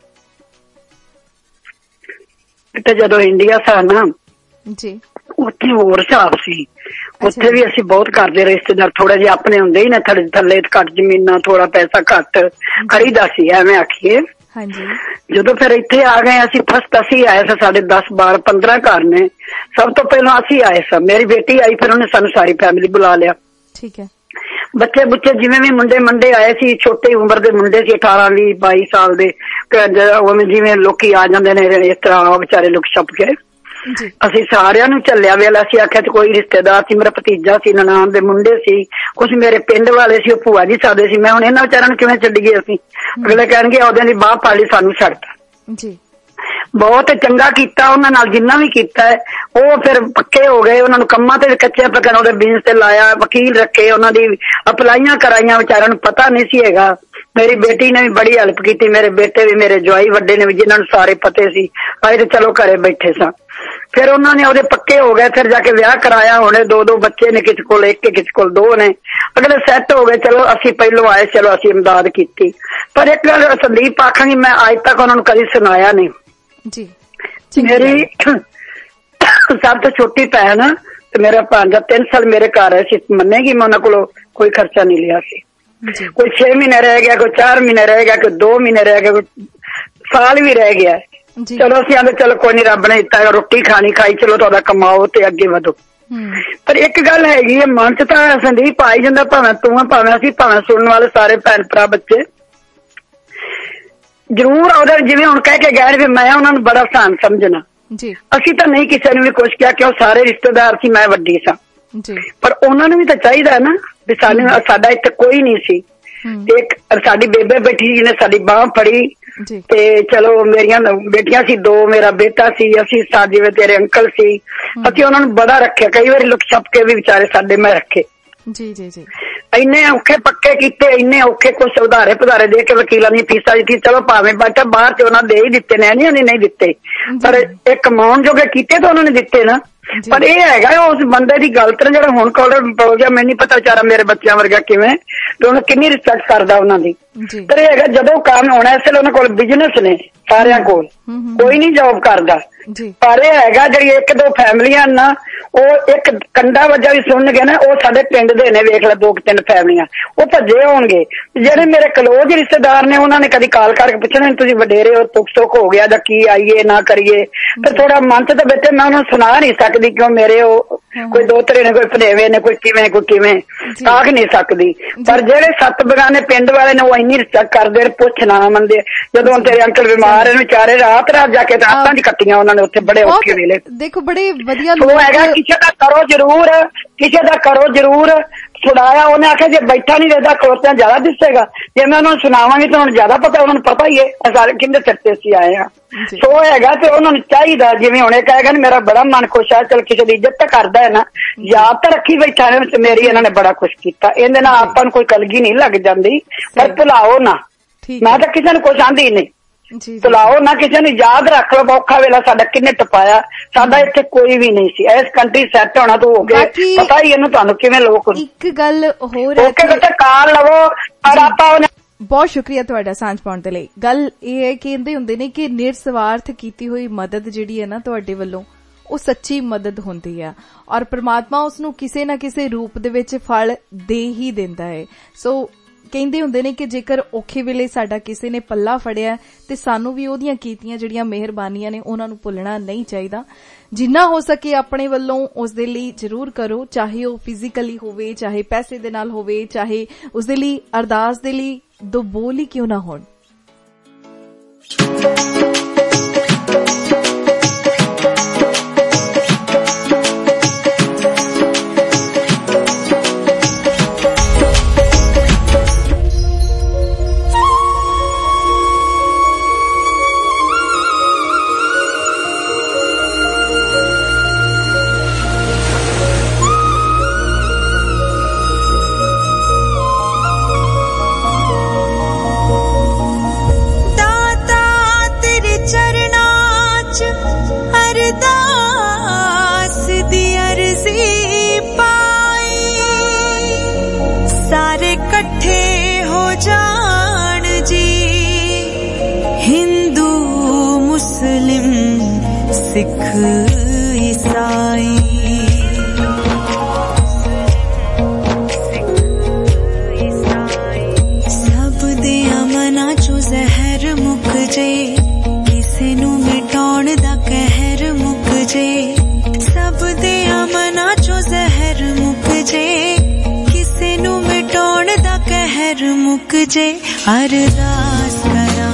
बेटा जदों इंडिया सा ना जी उत्थे होर हिसाब सी, उत्थे भी असीं बहुत करदे रिश्तेदार, थोड़ा जिहा अपने हुंदे ही ना थोड़े थल्ले घट जमीनां, थोड़ा पैसा घट खरीदा सी एवें आखीए। हाँ जी। ਜਦੋਂ ਫਿਰ ਇੱਥੇ ਆ ਗਏ ਅਸੀਂ ਫਸਟ ਅਸੀਂ ਆਏ ਸੀ, ਸਾਡੇ ਦਸ ਬਾਰਾਂ ਪੰਦਰਾਂ ਘਰ ਨੇ। ਸਭ ਤੋਂ ਪਹਿਲਾਂ ਅਸੀਂ ਆਏ ਸਾਂ, ਮੇਰੀ ਬੇਟੀ ਆਈ, ਫਿਰ ਉਹਨੇ ਸਾਨੂੰ ਸਾਰੀ ਫੈਮਿਲੀ ਬੁਲਾ ਲਿਆ। ਠੀਕ ਹੈ। ਬੱਚੇ ਬੁੱਚੇ ਜਿਵੇਂ ਵੀ ਮੁੰਡੇ ਮੰਡੇ ਆਏ ਸੀ, ਛੋਟੀ ਉਮਰ ਦੇ ਮੁੰਡੇ ਸੀ, ਅਠਾਰਾਂ ਵੀਹ ਬਾਈ ਸਾਲ ਦੇ, ਉਵੇਂ ਜਿਵੇਂ ਲੋਕੀ ਆ ਜਾਂਦੇ ਨੇ ਇਸ ਤਰ੍ਹਾਂ ਵਿਚਾਰੇ ਲੁਕ ਛਪ ਕੇ। ਅਸੀਂ ਸਾਰਿਆਂ ਨੂੰ ਝੱਲਿਆ ਵੇਲਾ। ਅਸੀਂ ਆਖਿਆ ਤੇ ਕੋਈ ਰਿਸ਼ਤੇਦਾਰ ਸੀ, ਮੇਰਾ ਭਤੀਜਾ ਸੀ, ਨਨਾਣ ਦੇ ਮੁੰਡੇ ਸੀ, ਕੁਛ ਮੇਰੇ ਪਿੰਡ ਵਾਲੇ ਸੀ, ਉਹ ਭੂਆ ਜੀ ਸਾਡੇ ਸੀ। ਮੈਂ ਹੁਣ ਇਹਨਾਂ ਵਿਚਾਰਿਆਂ ਨੂੰ ਕਿਵੇਂ ਛੱਡੀਏ ਅਸੀਂ? ਅਗਲੇ ਕਹਿਣਗੇ ਉਹਦਿਆਂ ਦੀ ਬਾਹ ਪਾਲੀ, ਸਾਨੂੰ ਛੱਡਤਾ। ਜੀ ਬਹੁਤ ਚੰਗਾ ਕੀਤਾ ਉਹਨਾਂ ਨਾਲ, ਜਿੰਨਾ ਵੀ ਕੀਤਾ ਹੈ। ਉਹ ਫਿਰ ਪੱਕੇ ਹੋ ਗਏ, ਉਹਨਾਂ ਨੂੰ ਕੰਮਾਂ ਤੇ ਵੀ ਕੱਚੇ ਪੱਕਣ ਉਹਦੇ ਬਿਜ਼ਨਸ ਤੇ ਲਾਇਆ, ਵਕੀਲ ਰੱਖੇ, ਉਹਨਾਂ ਦੀ ਅਪਲਾਈਆਂ ਕਰਾਈਆਂ, ਵਿਚਾਰਿਆਂ ਨੂੰ ਪਤਾ ਨਹੀਂ ਸੀ ਹੈਗਾ। ਮੇਰੀ ਬੇਟੀ ਨੇ ਵੀ ਬੜੀ ਹੈਲਪ ਕੀਤੀ, ਮੇਰੇ ਬੇਟੇ ਵੀ, ਮੇਰੇ ਜਵਾਈ ਵੱਡੇ ਨੇ ਵੀ, ਜਿਨ੍ਹਾਂ ਨੂੰ ਸਾਰੇ ਪਤੇ ਸੀ। ਅਸੀਂ ਤੇ ਚਲੋ ਘਰੇ ਬੈਠੇ ਸਾਂ। ਫਿਰ ਉਹਨਾਂ ਨੇ ਉਹਦੇ ਪੱਕੇ ਹੋ ਗਏ, ਫਿਰ ਜਾ ਕੇ ਵਿਆਹ ਕਰਾਇਆ। ਹੁਣੇ ਦੋ ਦੋ ਬੱਚੇ ਨੇ, ਕਿਸੇ ਕੋਲ ਇੱਕ, ਕਿਸੇ ਕੋਲ ਦੋ ਨੇ। ਅਗਲੇ ਸੈੱਟ ਹੋ ਗਏ। ਚਲੋ ਅਸੀਂ ਪਹਿਲੋਂ ਆਏ, ਚਲੋ ਅਸੀਂ ਇਮਦਾਦ ਕੀਤੀ। ਪਰ ਇੱਕ ਗੱਲ ਸੰਦੀਪ ਆਖਾਂਗੀ, ਮੈਂ ਅੱਜ ਤੱਕ ਉਹਨਾਂ ਨੂੰ ਕਦੀ ਸੁਣਾਇਆ ਨਹੀਂ ਜੀ। ਮੇਰੀ ਸਭ ਤੋਂ ਛੋਟੀ ਭੈਣ ਤੇ ਮੇਰਾ ਭਾਂਜਾ ਤਿੰਨ ਸਾਲ ਮੇਰੇ ਘਰ ਆਏ ਸੀ, ਮੰਨੇਗੀ ਮੈਂ ਉਹਨਾਂ ਕੋਲੋਂ ਕੋਈ ਖਰਚਾ ਨਹੀਂ ਲਿਆ ਸੀ। ਕੋਈ ਛੇ ਮਹੀਨੇ ਰਹਿ ਗਿਆ, ਕੋਈ ਚਾਰ ਮਹੀਨੇ ਰਹਿ ਗਿਆ, ਕੋਈ ਦੋ ਮਹੀਨੇ ਰਹਿ ਗਿਆ, ਕੋਈ ਸਾਲ ਵੀ ਰਹਿ ਗਿਆ। ਚਲੋ ਅਸੀਂ ਆਂਦੇ ਚਲੋ ਕੋਈ ਨੀ, ਰੱਬ ਨੇ ਦਿੱਤਾ, ਰੋਟੀ ਖਾਣੀ ਖਾਈ, ਚਲੋ ਤੁਹਾਡਾ ਕਮਾਓ ਤੇ ਅੱਗੇ ਵਧੋ। ਪਰ ਇੱਕ ਗੱਲ ਹੈਗੀ ਹੈ, ਮਨ ਚ ਤਾਂ ਸੰਦੀਪ ਆਈ ਜਾਂਦਾ, ਭਾਵੇਂ ਤੂੰ ਭਾਵੇਂ ਅਸੀਂ, ਭਾਵੇਂ ਸੁਣਨ ਵਾਲੇ ਸਾਰੇ ਭੈਣ ਭਰਾ ਬੱਚੇ ਜ਼ਰੂਰ ਉਹਦਾ, ਜਿਵੇਂ ਹੁਣ ਕਹਿ ਕੇ ਗਏ ਵੀ ਮੈਂ ਉਹਨਾਂ ਨੂੰ ਬੜਾ ਆਸਾਨ ਸਮਝਣਾ। ਅਸੀਂ ਤਾਂ ਨਹੀਂ ਕਿਸੇ ਨੂੰ ਵੀ ਕੁਛ ਕਿਹਾ ਕਿ ਉਹ ਸਾਰੇ ਰਿਸ਼ਤੇਦਾਰ ਸੀ, ਮੈਂ ਵੱਡੀ ਸਾਂ। ਪਰ ਉਹਨਾਂ ਨੂੰ ਵੀ ਤਾਂ ਚਾਹੀਦਾ ਨਾ ਵੀ ਸਾਨੂੰ, ਸਾਡਾ ਇੱਥੇ ਕੋਈ ਨਹੀਂ ਸੀ। ਇੱਕ ਸਾਡੀ ਬੇਬੇ ਬੈਠੀ ਜਿਹਨੇ ਸਾਡੀ ਬਾਂਹ ਫੜੀ ਤੇ ਚਲੋ ਮੇਰੀਆਂ ਬੇਟੀਆਂ ਸੀ ਦੋ, ਮੇਰਾ ਬੇਟਾ ਸੀ, ਅਸੀਂ ਸਾਡੇ ਜਿਵੇਂ ਤੇਰੇ ਅੰਕਲ ਸੀ, ਅਸੀਂ ਉਹਨਾਂ ਨੂੰ ਬੜਾ ਰੱਖਿਆ। ਕਈ ਵਾਰੀ ਲੁਕ ਛਪ ਕੇ ਵੀ ਵਿਚਾਰੇ ਸਾਡੇ ਮੈਂ ਰੱਖੇ। ਜੀ ਜੀ ਜੀ। ਇੰਨੇ ਔਖੇ ਪੱਕੇ ਕੀਤੇ, ਇੰਨੇ ਔਖੇ, ਕੁਛ ਉਧਾਰੇ ਪਧਾਰੇ ਦੇ ਕੇ ਵਕੀਲਾਂ ਦੀਆਂ ਫੀਸਾਂ ਦਿੱਤੀ। ਚਲੋ ਭਾਵੇਂ ਬੈਠਾ ਬਾਹਰ ਚ ਉਹਨਾਂ ਦੇ ਹੀ ਦਿੱਤੇ ਨੇ, ਨਹੀਂ ਨਹੀਂ ਦਿੱਤੇ, ਪਰ ਇਹ ਕਮਾਉਣ ਜੋਗੇ ਕੀਤੇ ਤਾਂ ਉਹਨਾਂ ਨੇ ਦਿੱਤੇ ਨਾ। ਪਰ ਇਹ ਹੈਗਾ ਉਸ ਬੰਦੇ ਦੀ ਗਲਤ ਨੇ ਜਿਹੜਾ ਹੁਣ ਕੋਲ ਹੋ ਗਿਆ। ਮੈਨੂੰ ਨਹੀਂ ਪਤਾ ਵਿਚਾਰਾ ਮੇਰੇ ਬੱਚਿਆਂ ਵਰਗਾ ਕਿਵੇਂ, ਤੇ ਉਹਨੂੰ ਕਿੰਨੀ ਰਿਸਪੈਕਟ ਕਰਦਾ ਉਹਨਾਂ ਦੀ। ਪਰ ਇਹ ਹੈਗਾ ਜਦੋਂ ਕੰਮ ਹੋਣਾ, ਇਸ ਵੇਲੇ ਉਹਨਾਂ ਕੋਲ ਬਿਜ਼ਨਸ ਨੇ ਸਾਰਿਆਂ ਕੋਲ, ਕੋਈ ਨਹੀਂ ਜੋਬ ਕਰਦਾ। ਪਰ ਇਹ ਹੈਗਾ ਜਿਹੜੀ ਇੱਕ ਦੋ ਫੈਮਲੀਆਂ ਨਾ, ਉਹ ਇੱਕ ਕੰਡਾ ਵਜਾ ਵੀ ਸੁਣਨਗੇ ਨਾ, ਉਹ ਸਾਡੇ ਪਿੰਡ ਦੇ ਨੇ, ਵੇਖ ਲੈ ਦੋ ਤਿੰਨ ਫੈਮਲੀਆਂ, ਉਹ ਭੱਜੇ ਹੋਣਗੇ। ਜਿਹੜੇ ਮੇਰੇ ਕਲੋਜ਼ ਰਿਸ਼ਤੇਦਾਰ ਨੇ, ਉਹਨਾਂ ਨੇ ਕਦੀ ਕਾਲ ਕਰਕੇ ਪੁੱਛਣਾ ਤੁਸੀਂ ਵਡੇਰੇ ਹੋ, ਤੁਕ ਸੁੱਖ ਹੋ ਗਿਆ ਜਾਂ ਕੀ ਆਈਏ ਨਾ ਕਰੀਏ। ਫਿਰ ਥੋੜਾ ਮਨ ਚ ਤਾਂ ਬੈਠੇ, ਮੈਂ ਉਹਨਾਂ ਨੂੰ ਸੁਣਾ ਨਹੀਂ ਸਕਦੀ ਕਿਉਂ ਮੇਰੇ ਉਹ ਕੋਈ ਦੋਤਰੇ ਨੇ, ਕੋਈ ਭਨੇਵੇਂ ਨੇ, ਕੋਈ ਕਿਵੇਂ ਕੋਈ ਕਿਵੇਂ, ਆਖ ਨਹੀਂ ਸਕਦੀ। ਪਰ ਜਿਹੜੇ ਸੱਤ ਬਗਾਨੇ ਪਿੰਡ ਵਾਲੇ ਨੇ, ਉਹ ਇੰਨੀ ਰਿਸਪੈਕਟ ਕਰਦੇ, ਪੁੱਛ ਨਾ ਮੰਨਦੇ। ਜਦੋਂ ਤੇਰੇ ਅੰਕਲ ਬਿਮਾਰ ਨੇ, ਵਿਚਾਰੇ ਰਾਤ ਰਾਤ ਜਾ ਕੇ ਰਾਤਾਂ ਦੀ ਕੱਟੀਆਂ ਉਹਨਾਂ ਨੇ ਉੱਥੇ, ਬੜੇ ਔਖੇ ਵੇਲੇ। ਦੇਖੋ ਬੜੇ ਵਧੀਆ ਉਹ ਹੈਗਾ, ਕਿਸੇ ਦਾ ਕਰੋ ਜ਼ਰੂਰ, ਕਿਸੇ ਦਾ ਕਰੋ ਜ਼ਰੂਰ। ਸੁਣਾਇਆ ਉਹਨੇ, ਆਖਿਆ ਜੇ ਬੈਠਾ ਨਹੀਂ ਰਹਿੰਦਾ ਖਲੋਤਿਆਂ ਜ਼ਿਆਦਾ ਦਿਸੇਗਾ। ਜੇ ਮੈਂ ਉਹਨਾਂ ਨੂੰ ਸੁਣਾਵਾਂਗੀ ਤਾਂ ਉਹਨਾਂ ਨੂੰ ਜ਼ਿਆਦਾ ਪਤਾ, ਉਹਨਾਂ ਨੂੰ ਪਤਾ ਹੀ ਹੈ ਸਾਰੇ ਕਿੰਨੇ ਸਿਰ ਅਸੀਂ ਆਏ ਹਾਂ। ਸੋ ਹੈਗਾ ਤੇ ਉਹਨਾਂ ਨੂੰ ਚਾਹੀਦਾ, ਜਿਵੇਂ ਹੁਣੇ ਕਹੇਗਾ ਮੇਰਾ ਬੜਾ ਮਨ ਖੁਸ਼ ਹੈ, ਚਲ ਕਿਸੇ ਦੀ ਇੱਜ਼ਤ ਤਾਂ ਕਰਦਾ ਹੈ ਨਾ, ਯਾਦ ਤਾਂ ਰੱਖੀ ਬੈਠਾ ਨੇ ਤੇ ਮੇਰੀ ਇਹਨਾਂ ਨੇ ਬੜਾ ਕੁਛ ਕੀਤਾ। ਇਹਦੇ ਨਾਲ ਆਪਾਂ ਨੂੰ ਕੋਈ ਕਲਗੀ ਨਹੀਂ ਲੱਗ ਜਾਂਦੀ, ਪਰ ਭੁਲਾਓ ਨਾ। ਮੈਂ ਤਾਂ ਕਿਸੇ ਨੂੰ ਕੁਛ ਆਂਦੀ ਨਹੀਂ, ਭੁਲਾਓ ਨਾ ਕਿਸੇ ਨੂੰ, ਯਾਦ ਰੱਖ ਲਓ ਔਖਾ ਵੇਲਾ ਸਾਡਾ ਕਿੰਨੇ ਟਪਾਇਆ। ਸਾਡਾ ਇੱਥੇ ਕੋਈ ਵੀ ਨਹੀਂ ਸੀ, ਇਸ ਕੰਟਰੀ ਸੈੱਟ ਹੋਣਾ ਤੋਂ ਹੋ ਕੇ ਪਤਾ ਹੀ ਇਹਨੂੰ ਤੁਹਾਨੂੰ ਕਿਵੇਂ ਲੋਕ। ਇੱਕ ਗੱਲ ਹੋਰ ਓਕੇ ਬੇਟਾ, ਕਾਰ ਲਵੋ ਪਰ ਆਪਾਂ ਬਹੁਤ ਸ਼ੁਕਰੀਆ ਤੁਹਾਡਾ ਸਾਂਝ ਪਾਉਣ ਦੇ ਲਈ। ਗੱਲ ਇਹ ਹੈ, ਕਹਿੰਦੇ ਹੁੰਦੇ ਨੇ ਕਿ ਨਿਰਸਵਾਰਥ ਕੀਤੀ ਹੋਈ ਮਦਦ ਜਿਹੜੀ ਹੈ ਨਾ ਤੁਹਾਡੇ ਵੱਲੋਂ, ਉਹ ਸੱਚੀ ਮਦਦ ਹੁੰਦੀ ਆ, ਔਰ ਪ੍ਰਮਾਤਮਾ ਉਸ ਨੂੰ ਕਿਸੇ ਨਾ ਕਿਸੇ ਰੂਪ ਦੇ ਵਿੱਚ ਫਲ ਦੇ ਹੀ ਦਿੰਦਾ ਹੈ। ਸੋ ਕਹਿੰਦੇ ਹੁੰਦੇ ਨੇ ਕਿ ਜੇਕਰ ਔਖੇ ਵੇਲੇ ਸਾਡਾ ਕਿਸੇ ਨੇ ਪੱਲਾ ਫੜਿਆ ਤੇ ਸਾਨੂੰ ਵੀ ਉਹਦੀਆਂ ਕੀਤੀਆਂ ਜਿਹੜੀਆਂ ਮਿਹਰਬਾਨੀਆਂ ਨੇ ਉਹਨਾਂ ਨੂੰ ਭੁੱਲਣਾ ਨਹੀਂ ਚਾਹੀਦਾ। ਜਿੰਨਾ ਹੋ ਸਕੇ ਆਪਣੇ ਵੱਲੋਂ ਉਸ ਦੇ ਲਈ ਜ਼ਰੂਰ ਕਰੋ, ਚਾਹੇ ਉਹ ਫਿਜ਼ੀਕਲੀ ਹੋਵੇ, ਚਾਹੇ ਪੈਸੇ ਦੇ ਨਾਲ ਹੋਵੇ, ਚਾਹੇ ਉਸ ਦੇ ਲਈ ਅਰਦਾਸ ਦੇ ਲਈ ਦੋ ਬੋਲ ਹੀ ਕਿਉਂ ਨਾ ਹੋਣ। अरदास दी अर्जी पाई सारे कट्ठे हो जान जी हिंदू मुस्लिम सिख ईसाई सब दिया मना चो जहर मुक जे किसे नू मिटाउण दा कहर मुक जे सब दिया मना चो जहर मुक जे किसे नू मिटाउण दा कहर मुक जे अरदास करा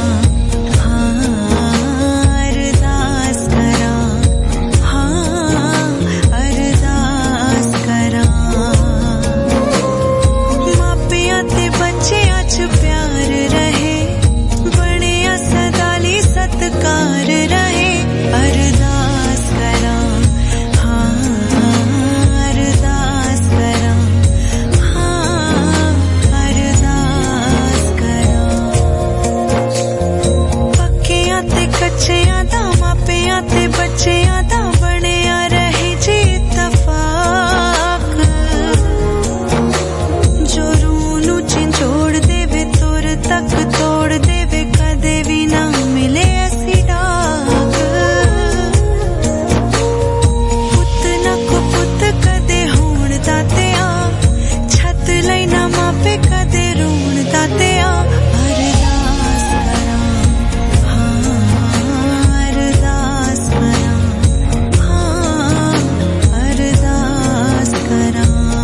प्यार रहे बने सदाली सत्कार रहे अरदास करा हाँ अरदास करा हाँ अरदास करा पक्कियां ते कच्चियां दा मापियां ते बच्चियां दा बनिया रहे जी इत्तफाक जो रूह नू झिंझोड़ तक तोड़ देवे कदे भी ना मिले ऐसी डाक पुत ना को पुत कदे होण दाते आ छत लई ना मापे कदे रोण दाते आ अरदास करा हाँ अरदास करा हाँ अरदास करा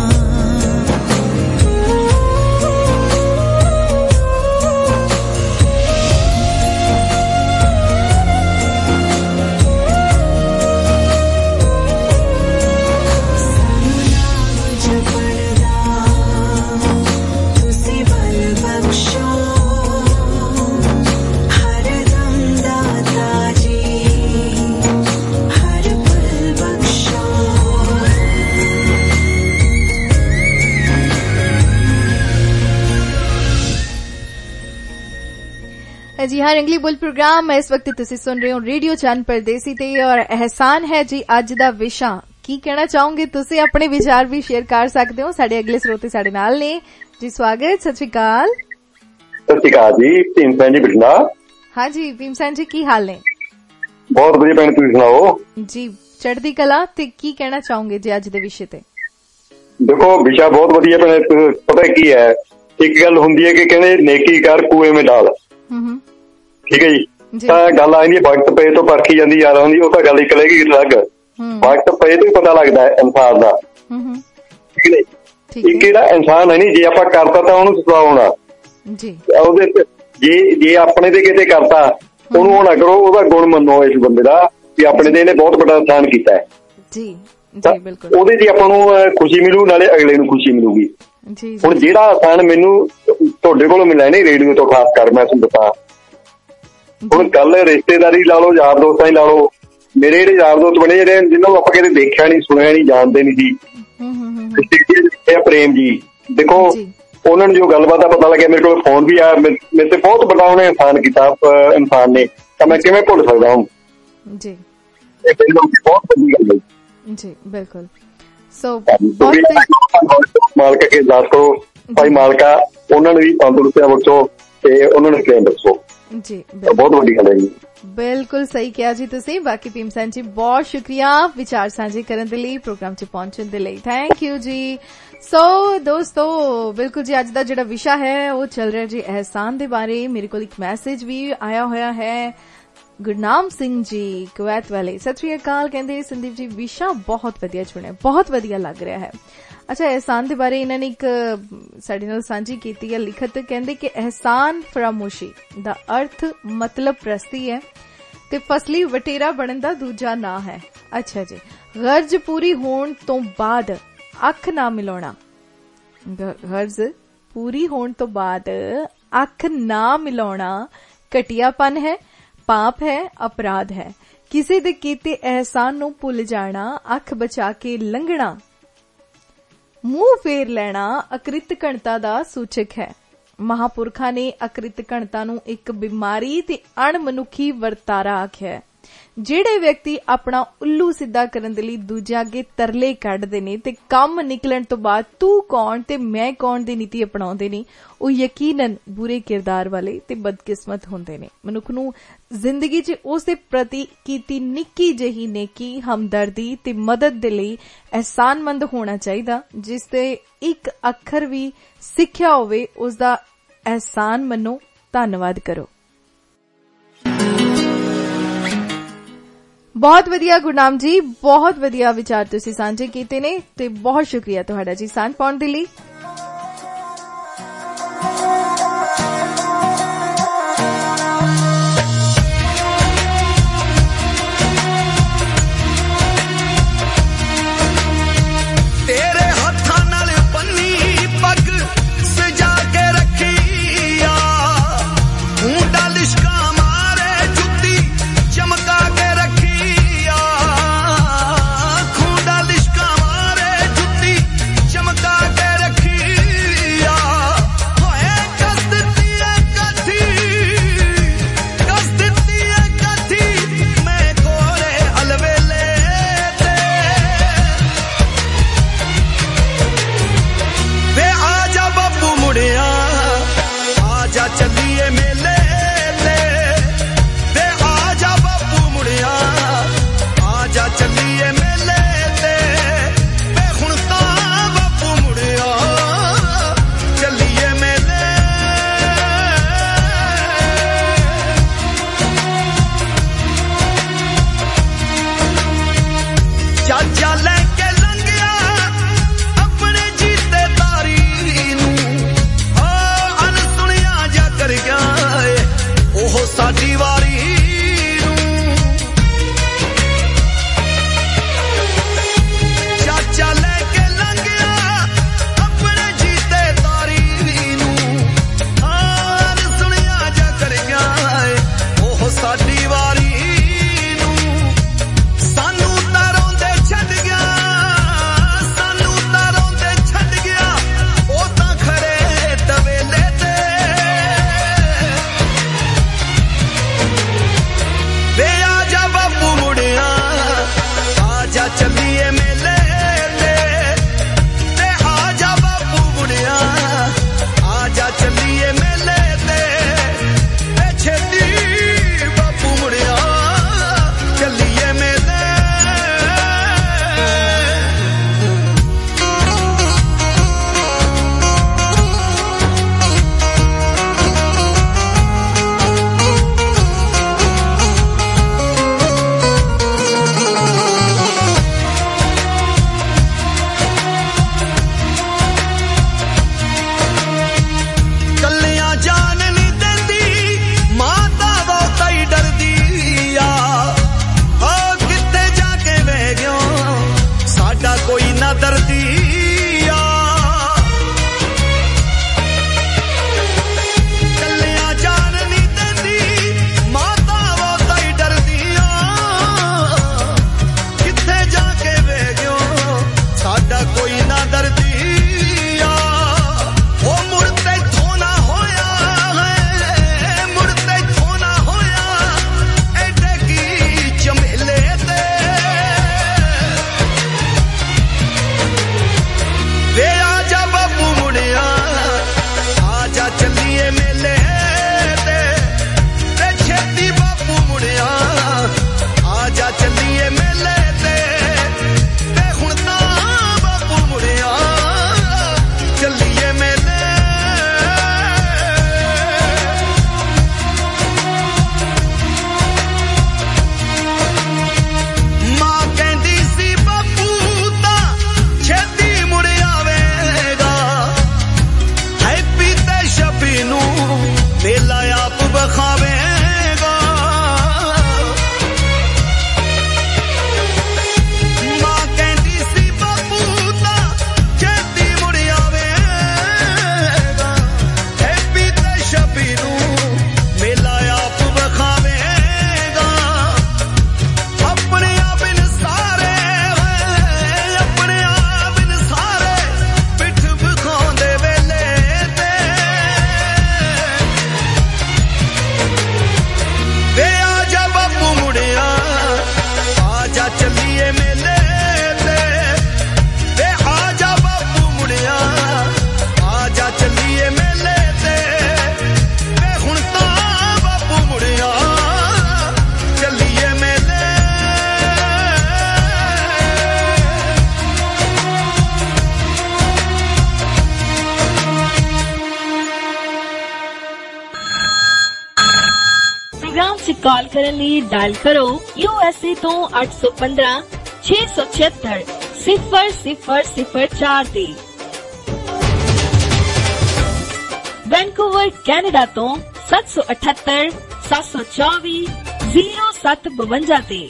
जी हाँ रंगली बुल प्रोग्राम इस वक्त तुसी सुन रहे हो रेडियो चंद परदेसी ते और एहसान है जी अज दा विशा की कहना चाहोगे तुसी अपने विचार भी शेयर कर सकते हो साडे अगले स्रोते साडे नाल ने जी स्वागत सत श्री अकाल सत श्री अकाल जी भीमसेन जी बिठला हाँ जी भीमसेन जी की हाल ने बहुत बढ़िया भैन तुसी सुनाओ जी चढ़दी कला ते की कहना चाहोगे जी अज दे विषय ते देखो विषय बहुत बढ़िया भैन पता की है एक गल हुंदी है कि कहने नेकी कर कुएं में डाल ठीक है जी ਤਾਂ ਗੱਲ ਆਂਦੀ ਵਕਤ ਪਏ ਤੋਂ ਪਰਖੀ ਜਾਂਦੀ ਯਾਰ ਹੁੰਦੀ ਉਹ ਤਾਂ ਗੱਲ ਇੱਕ ਲੈ ਗਈ ਅਲੱਗ ਵਕਤ ਪਏ ਤੋਂ ਪਤਾ ਲੱਗਦਾ ਹੈ ਇਨਸਾਨ ਦਾ ਠੀਕ ਹੈ ਇੱਕ ਜਿਹੜਾ ਇਨਸਾਨ ਹੈ ਨਹੀਂ ਜੇ ਆਪਾਂ ਕਰਤਾ ਤਾਂ ਉਹਨੂੰ ਸਜ਼ਾ ਹੋਣਾ ਜੀ ਉਹਦੇ ਜੇ ਜੇ ਆਪਣੇ ਤੇ ਕਿਤੇ ਕਰਤਾ ਉਹਨੂੰ ਉਹ ਨਾ ਕਰੋ ਉਹਦਾ ਗੁਣ ਮੰਨੋ ਇਸ ਬੰਦੇ ਦਾ ਕਿ ਆਪਣੇ ਤੇ ਇਹਨੇ ਬਹੁਤ ਵੱਡਾ ਇਨਸਾਨ ਕੀਤਾ ਹੈ ਜੀ ਜੀ ਬਿਲਕੁਲ ਉਹਦੇ ਤੇ ਆਪਾਂ ਨੂੰ ਖੁਸ਼ੀ ਮਿਲੂ ਨਾਲੇ ਅਗਲੇ ਨੂੰ ਖੁਸ਼ੀ ਮਿਲੂਗੀ ਹੁਣ ਜਿਹੜਾ ਇਨਸਾਨ ਮੈਨੂੰ ਤੁਹਾਡੇ ਕੋਲੋਂ ਮਿਲਿਆ ਨਹੀਂ ਰੇਡੀਓ ਤੋਂ ਖਾਸ ਕਰ ਮੈਂ ਤੁਹਾਨੂੰ ਦੱਸਾਂ ਹੁਣ ਗੱਲ ਰਿਸ਼ਤੇਦਾਰੀ ਲਾ ਲਓ ਯਾਰ ਦੋਸਤਾਂ ਹੀ ਲਾ ਲਓ ਮੇਰੇ ਜਿਹੜੇ ਯਾਰ ਦੋਸਤ ਬਣੇ ਜਿਹੜੇ ਜਿਹਨਾਂ ਨੂੰ ਆਪਾਂ ਕਦੇ ਦੇਖਿਆ ਨਹੀਂ ਸੁਣਿਆ ਨਹੀਂ ਜਾਣਦੇ ਨਹੀਂ ਸੀ ਪ੍ਰੇਮ ਜੀ ਦੇਖੋ ਉਹਨਾਂ ਨੂੰ ਜੋ ਗੱਲਬਾਤ ਦਾ ਪਤਾ ਲੱਗਿਆ ਮੇਰੇ ਕੋਲ ਫੋਨ ਵੀ ਆਇਆ ਮੇਰੇ ਤੇ ਬਹੁਤ ਵੱਡਾ ਉਹਨੇ ਇਨਸਾਨ ਕੀਤਾ ਇਨਸਾਨ ਨੇ ਤਾਂ ਮੈਂ ਕਿਵੇਂ ਭੁੱਲ ਸਕਦਾ ਹਾਂ ਜੀ ਇਹ ਬਹੁਤ ਵੱਡੀ ਗੱਲ ਹੈ ਜੀ ਬਿਲਕੁਲ ਸੋ ਮਾਲਕਾ ਕੇ ਅਰਦਾਸ ਕਰੋ ਭਾਈ ਮਾਲਕਾ ਉਹਨਾਂ ਨੂੰ ਵੀ ਤੰਦਰੁਸਤੀਆਂ ਬਖਸ਼ੋ ਤੇ ਉਹਨਾਂ ਨੂੰ ਪ੍ਰੇਮ ਬਖਸ਼ੋ जी बहुत बड़ी गल है जी बिल्कुल सही किया जी तुसी बाकी भीमसेन जी बहुत शुक्रिया विचार साझे करने दे लई प्रोग्राम च पहुंचने दे लई थैंक यू जी सो दोस्तों बिल्कुल जी अज दा जिहड़ा विषय है वो चल रहा जी एहसान दे बारे मेरे को एक मैसेज भी आया होया है गुरनाम सिंह जी कुवैत वाले सत श्री अकाल कहंदे संदीप जी विषय बहुत वधिया चुनिया बहुत वधिया लग रहा है अच्छा एहसान दे बारे इन्होंने एक साडे नाल सांझी कीती है लिखत कहंदे कि एहसान फरामोशी दा अर्थ मतलब प्रस्ती है ते फसली वटेरा बनन दा दूजा ना है अच्छा जी गर्ज पूरी होण तो बाद अख ना मिलाउणा गर्ज पूरी होण तो बाद अख ना मिलाउणा घटियापन है पाप है अपराध है किसी दे कीते एहसान नू भुल जाना अख बचा के लंघना मूंह फेर लेना अकृत घणता दा सूचक है महापुरखा ने अकृत घणता नू एक बीमारी ते अणमनुखी वरतारा आख्या है ਜਿਹੜੇ ਵਿਅਕਤੀ ਆਪਣਾ ਉੱਲੂ ਸਿੱਧਾ ਕਰਨ ਦੇ ਲਈ ਦੂਜਿਆਂ ਅੱਗੇ ਤਰਲੇ ਕੱਢਦੇ ਨੇ ਤੇ ਕੰਮ ਨਿਕਲਣ ਤੋਂ ਬਾਅਦ ਤੂੰ ਕੌਣ ਤੇ ਮੈਂ ਕੌਣ ਦੀ ਨੀਤੀ ਅਪਣਾਉਂਦੇ ਨੇ, ਉਹ ਯਕੀਨਨ ਬੁਰੇ ਕਿਰਦਾਰ ਵਾਲੇ ਤੇ ਬਦਕਿਸਮਤ ਹੁੰਦੇ ਨੇ। ਮਨੁੱਖ ਨੂੰ ਜ਼ਿੰਦਗੀ 'ਚ ਉਸ ਦੇ ਪ੍ਰਤੀ ਕੀਤੀ ਨਿੱਕੀ ਜਿਹੀ ਨੇਕੀ, ਹਮਦਰਦੀ ਤੇ ਮਦਦ ਦੇ ਲਈ ਅਹਿਸਾਨਮੰਦ ਹੋਣਾ ਚਾਹੀਦਾ। ਜਿਸ ਤੇ ਇੱਕ ਅੱਖਰ ਵੀ ਸਿੱਖਿਆ ਹੋਵੇ ਉਸ ਦਾ ਅਹਿਸਾਨ ਮੰਨੋ, ਧੰਨਵਾਦ ਕਰੋ। ਬਹੁਤ ਵਧੀਆ ਗੁਰਨਾਮ ਜੀ, ਬਹੁਤ ਵਧੀਆ ਵਿਚਾਰ ਤੁਸੀਂ ਸਾਂਝੇ ਕੀਤੇ ਨੇ ਤੇ ਬਹੁਤ ਸ਼ੁਕਰੀਆ ਤੁਹਾਡਾ ਜੀ ਸਾਂਝ ਪਾਉਣ ਦੇ ਲਈ। ਰੱਖੀ ਕਰਨ ਲਈ ਡਾਇਲ ਕਰੋ ਯੂ ਐਸ ਏ ਤੋਂ ਅੱਠ ਸੌ ਪੰਦਰਾਂ ਛੇ ਸੌ ਛਿਅੱਤਰ ਸਿਫਰ ਸਿਫਰ ਸਿਫਰ ਚਾਰ ਤੇ। ਵੈਨਕੂਵਰ ਕੈਨੇਡਾ ਤੋਂ ਸੱਤ ਸੌ ਅਠੱਤਰ ਸੱਤ ਸੌ ਚੌਵੀ ਜ਼ੀਰੋ ਸੱਤ ਬਵੰਜਾ ਤੇ।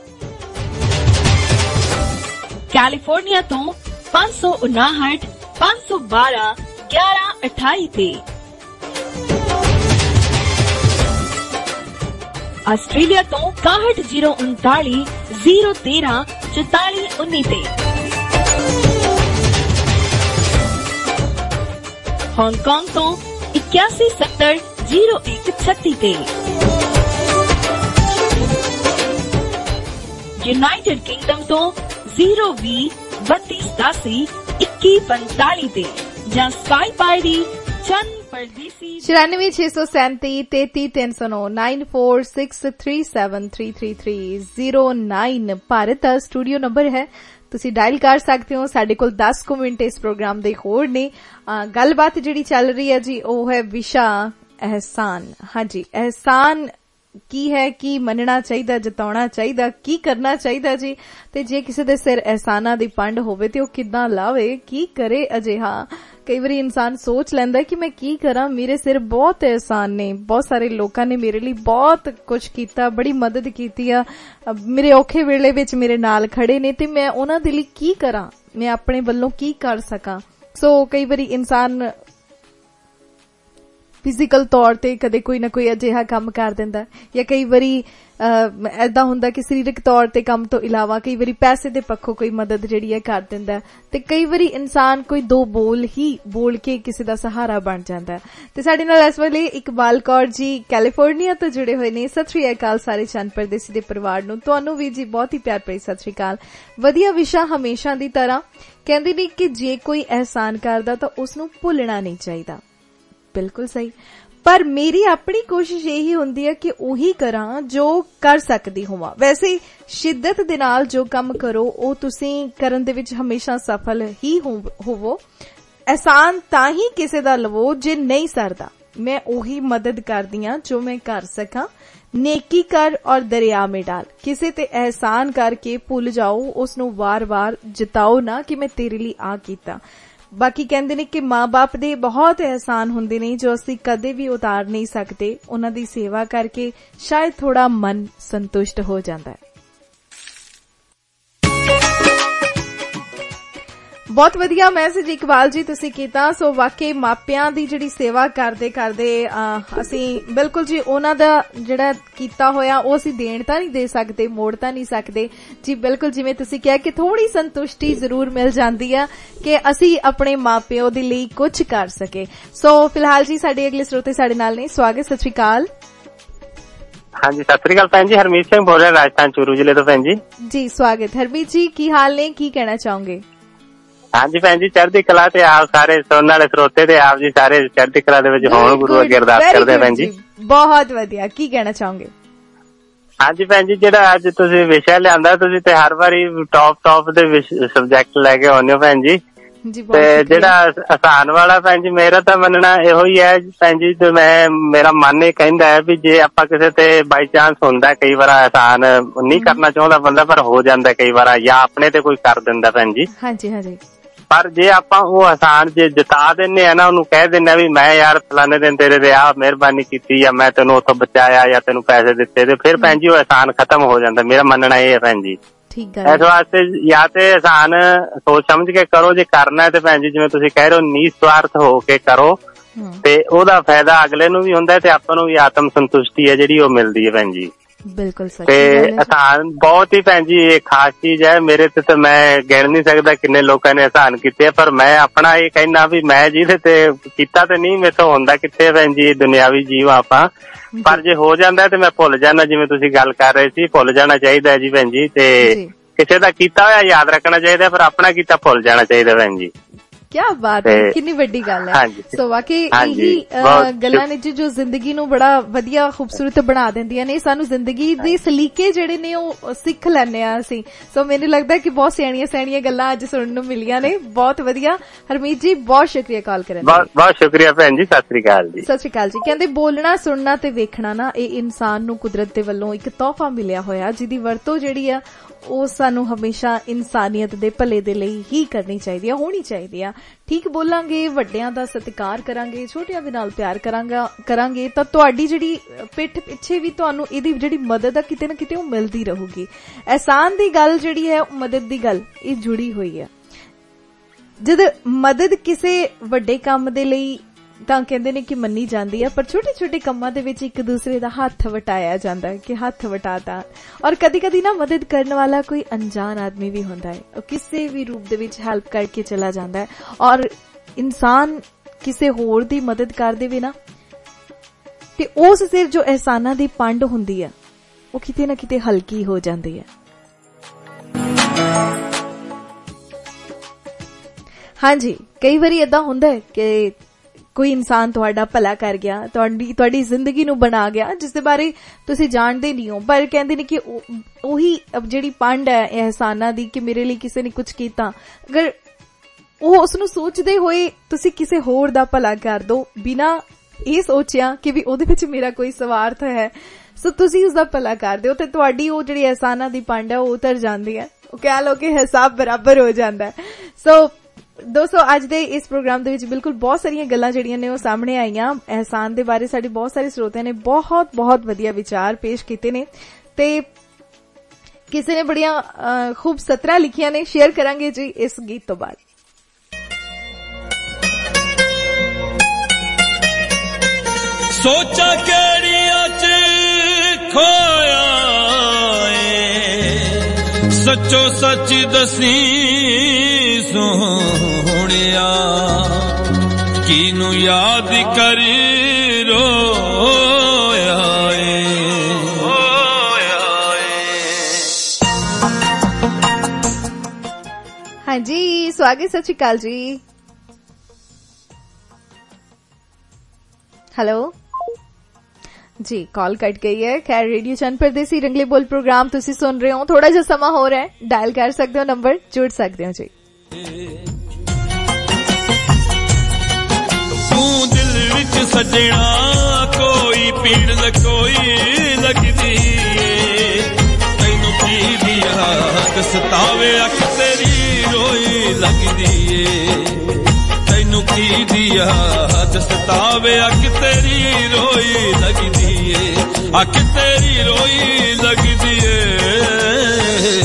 ਕੈਲੀਫੋਰਨੀਆ ਤੋਂ ਪੰਜ ਸੌ ਉਨਾਹਠ ਪੰਜ ਸੌ ਬਾਰਾਂ ਗਿਆਰਾਂ ਅਠਾਈ ਤੇ। ਆਸਟ੍ਰੇਲੀਆ ਤੋਂ ਇਕਾਹਠ ਜ਼ੀਰੋ ਉਨਤਾਲੀ ਜ਼ੀਰੋ ਤੇਰਾਂ ਚੁਤਾਲੀ ਉੱਨੀ ਤੇ। ਹਾਂਗਕਾਂਗ ਤੋਂ ਇਕਿਆਸੀ ਸੱਤਰ ਜ਼ੀਰੋ ਇੱਕ ਛੱਤੀ ਤੇ। ਯੂਨਾਈਟਿਡ ਕਿੰਗਡਮ ਤੋਂ ਜ਼ੀਰੋ ਵੀਹ ਬੱਤੀ ਸਤਾਸੀ ਇੱਕੀ ਪੰਤਾਲੀ ਤੇ ਜਾਂ ਸਕਾਈਪ ਆਈਡੀ ਚੰਨ ਪਰਦੇਸੀ ਚੁਰਾਨਵੇਂ ਛੇ ਸੌ ਸੈਂਤੀ ਤੇਤੀ ਤਿੰਨ ਸੌ ਨੌ nine four six three seven three three three zero nine Bharat ਦਾ ਸਟੂਡੀਓ ਨੰਬਰ ਹੈ। ਤੁਸੀਂ ਡਾਇਲ ਕਰ ਸਕਦੇ ਹੋ। ਸਾਡੇ ਕੋਲ ਦਸ ਕੁ ਮਿੰਟ ਇਸ ਪ੍ਰੋਗਰਾਮ ਦੇ ਹੋਰ ਨੇ। ਗੱਲਬਾਤ ਜਿਹੜੀ ਚੱਲ ਰਹੀ ਹੈ ਜੀ ਉਹ ਹੈ ਵਿਸ਼ਾ ਅਹਿਸਾਨ। ਹਾਂਜੀ, ਅਹਿਸਾਨ ਕੀ ਹੈ, ਕੀ ਮੰਨਣਾ ਚਾਹੀਦਾ, ਜਤਾਉਣਾ ਚਾਹੀਦਾ, ਕੀ ਕਰਨਾ ਚਾਹੀਦਾ ਜੀ, ਤੇ ਜੇ ਕਿਸੇ ਦੇ ਸਿਰ ਅਹਿਸਾਨਾਂ ਦੀ ਪੰਡ ਹੋਵੇ ਤੇ ਉਹ ਕਿੱਦਾਂ ਲਾਵੇ, ਕੀ ਕਰੇ ਅਜਿਹਾ। ਕਈ ਵਾਰੀ ਇਨਸਾਨ ਸੋਚ ਲੈਂਦਾ ਕਿ ਮੈਂ ਕੀ ਕਰਾਂ, ਮੇਰੇ ਸਿਰ ਬਹੁਤ ਅਹਿਸਾਨ ਨੇ, ਬਹੁਤ ਸਾਰੇ ਲੋਕਾਂ ਨੇ ਮੇਰੇ ਲਈ ਬਹੁਤ ਕੁਝ ਕੀਤਾ, ਬੜੀ ਮਦਦ ਕੀਤੀ ਆ, ਮੇਰੇ ਔਖੇ ਵੇਲੇ ਵਿੱਚ ਮੇਰੇ ਨਾਲ ਖੜੇ ਨੇ ਤੇ ਮੈਂ ਉਹਨਾਂ ਦੇ ਲਈ ਕੀ ਕਰਾਂ, ਮੈਂ ਆਪਣੇ ਵੱਲੋਂ ਕੀ ਕਰ ਸਕਾਂ। ਸੋ ਕਈ ਵਾਰੀ ਇਨਸਾਨ ਫਿਜ਼ੀਕਲ ਤੌਰ ਤੇ ਕਦੇ ਕੋਈ ਨਾ ਕੋਈ ਅਜਿਹਾ ਕੰਮ ਕਰ ਦਿੰਦਾ, ਜਾਂ ਕਈ ਵਾਰੀ ਏਦਾਂ ਹੁੰਦਾ ਕਿ ਸਰੀਰਕ ਤੌਰ ਤੇ ਕੰਮ ਤੋਂ ਇਲਾਵਾ ਕਈ ਵਾਰੀ ਪੈਸੇ ਦੇ ਪੱਖੋਂ ਕੋਈ ਮਦਦ ਜਿਹੜੀ ਹੈ ਕਰ ਦਿੰਦਾ, ਤੇ ਕਈ ਵਾਰੀ ਇਨਸਾਨ ਕੋਈ ਦੋ ਬੋਲ ਹੀ ਬੋਲ ਕੇ ਕਿਸੇ ਦਾ ਸਹਾਰਾ ਬਣ ਜਾਂਦਾ। ਤੇ ਸਾਡੇ ਨਾਲ ਇਸ ਵੇਲੇ ਇਕਬਾਲ ਕੌਰ ਜੀ ਕੈਲੀਫੋਰਨੀਆ ਤੋਂ ਜੁੜੇ ਹੋਏ ਨੇ। ਸਤਿ ਸ੍ਰੀ ਅਕਾਲ ਸਾਰੇ ਚੰਨ ਪਰਦੇਸੀ ਦੇ ਪਰਿਵਾਰ ਨੂੰ। ਤੁਹਾਨੂੰ ਵੀ ਜੀ ਬਹੁਤ ਹੀ ਪਿਆਰ ਭਰੀ ਸਤਿ ਸ੍ਰੀ ਅਕਾਲ। ਵਧੀਆ ਵਿਸ਼ਾ ਹਮੇਸ਼ਾ ਦੀ ਤਰ੍ਹਾਂ। ਕਹਿੰਦੇ ਨੇ ਕਿ ਜੇ ਕੋਈ ਅਹਿਸਾਨ ਕਰਦਾ ਤਾਂ ਉਸਨੂੰ ਭੁੱਲਣਾ ਨਹੀਂ ਚਾਹੀਦਾ। ਬਿਲਕੁਲ ਸਹੀ, ਪਰ ਮੇਰੀ ਆਪਣੀ ਕੋਸ਼ਿਸ਼ ਇਹੀ ਹੁੰਦੀ ਹੈ ਕਿ ਉਹੀ ਕਰਾਂ ਜੋ ਕਰ ਸਕਦੀ ਹੋਵਾਂ। ਵੈਸੇ ਸ਼ਿੱਦਤ ਦੇ ਨਾਲ ਜੋ ਕੰਮ ਕਰੋ ਉਹ ਤੁਸੀਂ ਕਰਨ ਦੇ ਵਿੱਚ ਹਮੇਸ਼ਾ ਸਫਲ ਹੀ ਹੋਵੋ। ਅਹਿਸਾਨ ਤਾਂ ਹੀ ਕਿਸੇ ਦਾ ਲਵੋ ਜੇ ਨਹੀਂ ਸਰਦਾ। ਮੈਂ ਉਹੀ ਮਦਦ ਕਰਦੀ ਹਾਂ ਜੋ ਮੈਂ ਕਰ ਸਕਾਂ। ਨੇਕੀ ਕਰ ਔਰ ਦਰਿਆ ਮੇਂ ਡਾਲ। ਕਿਸੇ ਤੇ ਅਹਿਸਾਨ ਕਰਕੇ ਭੁੱਲ ਜਾਓ, ਉਸਨੂੰ ਵਾਰ-ਵਾਰ ਜਿਤਾਓ ਨਾ ਕਿ ਮੈਂ ਤੇਰੇ ਲਈ ਆ ਕੀਤਾ। ਬਾਕੀ ਕਹਿੰਦੇ ਨੇ ਕਿ ਮਾਂ-ਬਾਪ ਦੇ ਬਹੁਤ ਅਹਿਸਾਨ ਹੁੰਦੇ ਨੇ ਜੋ ਅਸੀਂ ਕਦੇ ਵੀ ਉਤਾਰ ਨਹੀਂ ਸਕਦੇ। ਉਹਨਾਂ ਦੀ ਸੇਵਾ ਕਰਕੇ ਸ਼ਾਇਦ ਥੋੜਾ ਮਨ ਸੰਤੁਸ਼ਟ ਹੋ ਜਾਂਦਾ ਹੈ। ਬਹੁਤ ਵਧੀਆ ਮੈਸੇਜ ਇਕਬਾਲ ਜੀ ਤੁਸੀਂ ਕੀਤਾ। ਸੋ ਵਾਕਈ ਮਾਪਿਆਂ ਦੀ ਜਿਹੜੀ ਸੇਵਾ ਕਰਦੇ ਕਰਦੇ ਅਸੀਂ ਬਿਲਕੁਲ ਜੀ ਉਹਨਾਂ ਦਾ ਜਿਹੜਾ ਕੀਤਾ ਹੋਇਆ ਉਹ ਅਸੀਂ ਦੇਣ ਤਾਂ ਨਹੀਂ ਦੇ ਸਕਦੇ, ਮੋੜ ਤਾਂ ਨਹੀਂ ਸਕਦੇ ਜੀ। ਬਿਲਕੁਲ ਜਿਵੇਂ ਤੁਸੀਂ ਕਿਹਾ ਕਿ ਥੋੜੀ ਸੰਤੁਸ਼ਟੀ ਜ਼ਰੂਰ ਮਿਲ ਜਾਂਦੀ ਆ ਕਿ ਅਸੀਂ ਆਪਣੇ ਮਾਪਿਓ ਦੇ ਲਈ ਕੁਝ ਕਰ ਸਕੇ। ਸੋ ਫਿਲਹਾਲ ਜੀ ਸਾਡੇ ਅਗਲੇ ਸਰੋਤੇ ਸਾਡੇ ਨਾਲ ਨੇ। ਸਵਾਗਤ, ਸਤਿ ਸ਼੍ਰੀ ਅਕਾਲ। ਹਾਂਜੀ ਸਤਿ ਸ਼੍ਰੀ ਅਕਾਲ ਭੈਣ ਜੀ, ਹਰਮੀਤ ਸਿੰਘ ਬੋਲ ਰਿਹਾ ਰਾਜਸਥਾਨ ਚੂਰੂ ਜ਼ਿਲ੍ਹੇ ਤੋਂ। ਭੈਣ ਜੀ ਜੀ ਸਵਾਗਤ। ਹਰਮੀਤ ਜੀ ਕੀ ਹਾਲ ਨੇ, ਕੀ ਕਹਿਣਾ ਚਾਹੋਗੇ? ਹਾਂਜੀ ਭੈਣ ਜੀ ਚੜ੍ਹਦੀ ਕਲਾ ਤੇ ਆਪ ਸਾਰੇ ਸੁਣਨ ਵਾਲੇ ਸਰੋਤੇ ਤੇ ਆਪ ਜੀ ਸਾਰੇ ਚੜ੍ਹਦੀ ਕਲਾ ਦੇ ਵਿੱਚ ਹੋਣ, ਗੁਰੂ ਅੱਗੇ ਅਰਦਾਸ ਕਰਦੇ ਭੈਣ ਜੀ। ਬਹੁਤ ਵਧੀਆ, ਕੀ ਕਹਿਣਾ ਚਾਹੋਗੇ? ਹਾਂਜੀ ਭੈਣ ਜੀ ਜਿਹੜਾ ਅੱਜ ਤੁਸੀਂ ਵਿਸ਼ਾ ਲਿਆਂਦਾ, ਤੁਸੀਂ ਤੇ ਹਰ ਵਾਰੀ ਟੌਪ ਟੌਪ ਦੇ ਸਬਜੈਕਟ ਲੈ ਕੇ ਆਉਂਦੇ ਹੋ ਭੈਣ ਜੀ। ਤੇ ਜਿਹੜਾ ਆਸਾਨ ਵਾਲਾ ਭੈਣ ਜੀ ਮੇਰਾ ਤਾਂ ਮੰਨਣਾ ਇਹੋ ਹੀ ਹੈ ਭੈਣ ਜੀ, ਤੇ ਮੈਂ ਮੇਰਾ ਮਨ ਇਹ ਕਹਿੰਦਾ ਹੈ ਵੀ ਜੇ ਆਪਾਂ ਕਿਸੇ ਤੇ ਬਾਈ ਚਾਂਸ ਹੁੰਦਾ ਕਈ ਵਾਰ ਆਸਾਨ ਨਹੀਂ ਕਰਨਾ ਚਾਹੁੰਦਾ ਬੰਦਾ ਪਰ ਹੋ ਜਾਂਦਾ ਕਈ ਵਾਰ, ਜਾਂ ਆਪਣੇ ਤੇ ਕੋਈ ਕਰ ਦਿੰਦਾ ਭੈਣ ਜੀ। ਹਾਂਜੀ ਹਾਂਜੀ। ਪਰ ਜੇ ਆਪਾਂ ਉਹ ਆਸਾਨ ਜੇ ਜਿਤਾ ਦਿੰਨੇ ਆ ਨਾ, ਉਹਨੂੰ ਕਹਿ ਦਿੰਨੇ ਆ ਵੀ ਮੈਂ ਯਾਰ ਫਲਾਣੇ ਦਿਨ ਤੇਰੇ ਤੇ ਆਹ ਮਿਹਰਬਾਨੀ ਕੀਤੀ ਜਾਂ ਮੈਂ ਤੈਨੂੰ ਉੱਥੋਂ ਬਚਾਇਆ ਜਾਂ ਤੈਨੂੰ ਪੈਸੇ ਦਿੱਤੇ, ਤੇ ਫਿਰ ਭੈਣ ਜੀ ਉਹ ਆਸਾਨ ਖਤਮ ਹੋ ਜਾਂਦਾ। ਮੇਰਾ ਮੰਨਣਾ ਇਹ ਹੈ ਭੈਣ ਜੀ। ਇਸ ਵਾਸਤੇ ਜਾਂ ਤੇ ਆਸਾਨ ਸੋਚ ਸਮਝ ਕੇ ਕਰੋ, ਜੇ ਕਰਨਾ ਹੈ ਤੇ ਭੈਣ ਜੀ ਜਿਵੇਂ ਤੁਸੀਂ ਕਹਿ ਰਹੇ ਹੋ ਨਿਸਵਾਰਥ ਹੋ ਕੇ ਕਰੋ, ਤੇ ਉਹਦਾ ਫਾਇਦਾ ਅਗਲੇ ਨੂੰ ਵੀ ਹੁੰਦਾ ਤੇ ਆਪਾਂ ਨੂੰ ਵੀ ਆਤਮ ਸੰਤੁਸ਼ਟੀ ਹੈ ਜਿਹੜੀ ਉਹ ਮਿਲਦੀ ਹੈ ਭੈਣ ਜੀ। ਬਿਲਕੁਲ ਸਹੀ। ਤੇ ਆਸਾਨ ਬਹੁਤ ਹੀ ਭੈਣ ਜੀ ਇਹ ਖਾਸ ਚੀਜ਼ ਹੈ। ਮੇਰੇ ਤੇ ਤਾਂ ਮੈਂ ਗਿਣ ਨਹੀਂ ਸਕਦਾ ਕਿੰਨੇ ਲੋਕਾਂ ਨੇ ਆਸਾਨ ਕੀਤੇ, ਪਰ ਮੈਂ ਆਪਣਾ ਇਹ ਕਹਿਣਾ ਵੀ ਮੈਂ ਜਿਹਦੇ ਤੇ ਕੀਤਾ ਤੇ ਨਹੀਂ ਮੇਰੇ ਤੋਂ ਹੁੰਦਾ ਕਿੱਥੇ ਭੈਣ ਜੀ, ਦੁਨਿਆਵੀ ਜੀਵ ਆਪਾਂ, ਪਰ ਜੇ ਹੋ ਜਾਂਦਾ ਤੇ ਮੈਂ ਭੁੱਲ ਜਾਣਾ। ਜਿਵੇਂ ਤੁਸੀਂ ਗੱਲ ਕਰ ਰਹੇ ਸੀ, ਭੁੱਲ ਜਾਣਾ ਚਾਹੀਦਾ ਜੀ ਭੈਣ ਜੀ। ਤੇ ਕਿਸੇ ਦਾ ਕੀਤਾ ਹੋਇਆ ਯਾਦ ਰੱਖਣਾ ਚਾਹੀਦਾ, ਪਰ ਆਪਣਾ ਕੀਤਾ ਭੁੱਲ ਜਾਣਾ ਚਾਹੀਦਾ ਭੈਣ ਜੀ। क्या बात है, कितनी बड़ी गल है। सो वाकई यही गल्लां ने जो जिंदगी नूं बड़ा वधिया खूबसूरत बना दिंदियां ने, सानू जिंदगी दे सलीके जिहड़े ने ओ सिख लैने आ असीं। सो मैनूं लगदा है कि बहुत सियाणियां सियाणियां गल्लां अज सुनन नूं मिलियां ने। बहुत वधिया हरमीत जी, बहुत शुक्रिया कॉल करन दा। बहुत शुक्रिया भैन जी, सत श्री अकाल जी। सत श्री अकाल जी। कहंदे बोलना सुनना ते वेखना ना ये इंसान नूं कुदरत दे वल्लों एक तोहफा मिलिया होया, जिहदी वरतों जिहड़ी आ ਉਹ ਸਾਨੂੰ ਹਮੇਸ਼ਾ ਇਨਸਾਨੀਅਤ ਦੇ ਭਲੇ ਦੇ ਲਈ ਹੀ ਕਰਨੀ ਚਾਹੀਦੀ ਆ, ਹੋਣੀ ਚਾਹੀਦੀ ਆ। ਠੀਕ ਬੋਲਾਂਗੇ, ਵੱਡਿਆਂ ਦਾ ਸਤਿਕਾਰ ਕਰਾਂਗੇ, ਛੋਟਿਆਂ ਦੇ ਨਾਲ ਪਿਆਰ ਕਰਾਂਗਾ ਕਰਾਂਗੇ ਤਾਂ ਤੁਹਾਡੀ ਜਿਹੜੀ ਪਿੱਠ ਪਿੱਛੇ ਵੀ ਤੁਹਾਨੂੰ ਇਹਦੀ ਜਿਹੜੀ ਮਦਦ ਆ ਕਿਤੇ ਨਾ ਕਿਤੇ ਉਹ ਮਿਲਦੀ ਰਹੂਗੀ। ਅਹਿਸਾਨ ਦੀ ਗੱਲ ਜਿਹੜੀ ਹੈ, ਮਦਦ ਦੀ ਗੱਲ ਇਹ ਜੁੜੀ ਹੋਈ ਆ। ਜਦ ਮਦਦ ਕਿਸੇ ਵੱਡੇ ਕੰਮ ਦੇ ਲਈ ਤਾਂ ਕਹਿੰਦੇ ਨੇ ਕਿ ਮੰਨੀ ਜਾਂਦੀ ਹੈ, ਪਰ ਛੋਟੇ ਛੋਟੇ ਕੰਮਾਂ ਦੇ ਵਿੱਚ ਇੱਕ ਦੂਸਰੇ ਦਾ ਹੱਥ ਵਟਾਇਆ ਜਾਂਦਾ ਹੈ ਕਿ ਹੱਥ ਵਟਾਤਾ। ਔਰ ਕਦੀ ਕਦੀ ਨਾ ਮਦਦ ਕਰਨ ਵਾਲਾ ਕੋਈ ਅਣਜਾਣ ਆਦਮੀ ਵੀ ਹੁੰਦਾ ਹੈ, ਉਹ ਕਿਸੇ ਵੀ ਰੂਪ ਦੇ ਵਿੱਚ ਹੈਲਪ ਕਰਕੇ ਚਲਾ ਜਾਂਦਾ ਹੈ। ਔਰ ਇਨਸਾਨ ਕਿਸੇ ਹੋਰ ਦੀ ਮਦਦ ਕਰ ਦੇਵੇ ਨਾ ਤੇ ਉਸ ਸਿਰ ਜੋ ਅਹਿਸਾਨਾਂ ਦੀ ਪੰਡ ਹੁੰਦੀ ਹੈ ਉਹ ਕਿਤੇ ਨਾ ਕਿਤੇ ਹਲਕੀ ਹੋ ਜਾਂਦੀ ਹੈ। ਹਾਂਜੀ, ਕਈ ਵਾਰੀ ਏਦਾਂ ਹੁੰਦਾ ਹੈ ਕਿ ਕੋਈ ਇਨਸਾਨ ਤੁਹਾਡਾ ਭਲਾ ਕਰ ਗਿਆ, ਤੁਹਾਡੀ ਤੁਹਾਡੀ ਜ਼ਿੰਦਗੀ ਨੂੰ ਬਣਾ ਗਿਆ, ਜਿਸ ਦੇ ਬਾਰੇ ਤੁਸੀਂ ਜਾਣਦੇ ਨਹੀਂ ਹੋ, ਪਰ ਕਹਿੰਦੇ ਨੇ ਕਿ ਉਹੀ ਜਿਹੜੀ ਪੰਡ ਹੈ ਅਹਿਸਾਨਾਂ ਦੀ ਕਿ ਮੇਰੇ ਲਈ ਕਿਸੇ ਨੇ ਕੁਝ ਕੀਤਾ, ਅਗਰ ਉਹ ਉਸਨੂੰ ਸੋਚਦੇ ਹੋਏ ਤੁਸੀਂ ਕਿਸੇ ਹੋਰ ਦਾ ਭਲਾ ਕਰ ਦੋ ਬਿਨਾਂ ਇਹ ਸੋਚਿਆ ਕਿ ਵੀ ਉਹਦੇ ਵਿੱਚ ਮੇਰਾ ਕੋਈ ਸਵਾਰਥ ਹੈ, ਸੋ ਤੁਸੀਂ ਉਸਦਾ ਭਲਾ ਕਰ ਦਿਓ ਤੇ ਤੁਹਾਡੀ ਉਹ ਜਿਹੜੀ ਅਹਿਸਾਨਾਂ ਦੀ ਪੰਡ ਹੈ ਉਹ ਉਤਰ ਜਾਂਦੀ ਹੈ, ਉਹ ਕਹਿ ਲਓ ਕਿ ਹਿਸਾਬ ਬਰਾਬਰ ਹੋ ਜਾਂਦਾ ਹੈ। ਸੋ ਦੋਸਤੋ, ਅੱਜ ਦੇ ਇਸ ਪ੍ਰੋਗਰਾਮ ਦੇ ਵਿੱਚ ਬਿਲਕੁਲ ਬਹੁਤ ਸਾਰੀਆਂ ਗੱਲਾਂ ਜਿਹੜੀਆਂ ਨੇ ਉਹ ਸਾਹਮਣੇ ਆਈਆਂ। ਅਹਿਸਾਨ ਦੇ ਬਾਰੇ ਸਾਡੇ ਬਹੁਤ ਸਾਰੇ ਸਰੋਤਿਆਂ ਨੇ ਬਹੁਤ ਬਹੁਤ ਵਧੀਆ ਵਿਚਾਰ ਪੇਸ਼ ਕੀਤੇ ਨੇ ਤੇ ਕਿਸੇ ਨੇ ਬੜੀਆਂ ਖੂਬ ਸਤਰਾਂ ਲਿਖੀਆਂ ਨੇ, ਸ਼ੇਅਰ ਕਰਾਂਗੇ ਜੀ ਇਸ ਗੀਤ ਤੋਂ ਬਾਅਦ। ਸੋਚਾਂ ਕਿਹੜੀਆਂ ਚ ਖੋਇਆ ਏ, ਸੱਚੋ ਸੱਚ ਦਸੀ ਸੋਹਣਿਆ, ਕਿਨੂੰ ਯਾਦ ਕਰੀ ਰੋਇਆ ਏ। ਹਾਂਜੀ, ਸਵਾਗਤ, ਸਤਿ ਸ਼੍ਰੀ ਅਕਾਲ ਜੀ। ਹੈਲੋ जी, कॉल कट गई है। खैर, रेडियो चंद परदेसी रंगले बोल प्रोग्राम तुसी सुन रहे हो, थोड़ा जा समा हो रहा है, डायल कर सकते हो, नंबर जुड़ सकते हो जी। तू दिल विच सजना कोई पीड़ लकोई लगदी, तैनू की दिया सतावे अख तेरी रोई लगदी, तैनू की दिया सतावे अख तेरी रोई लगदी, अख तेरी रोई लगदी है।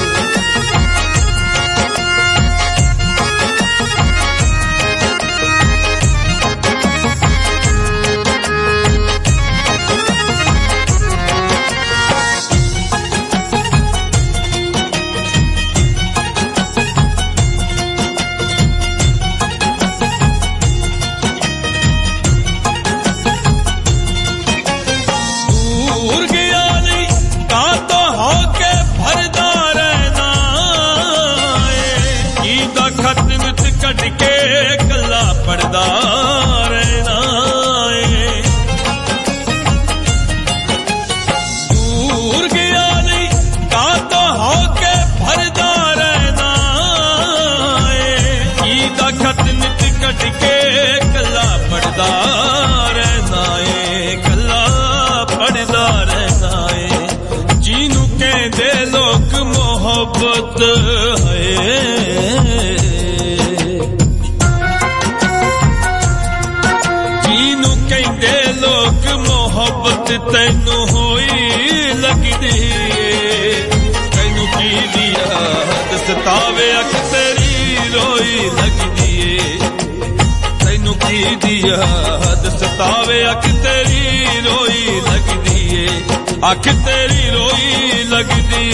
तैनू होई लगदी, तैनू की दिया सतावे अख तेरी रोई लगदी, तैनू की दिया सतावे अख तेरी रोई लगदी, अख तेरी रोई लगदी।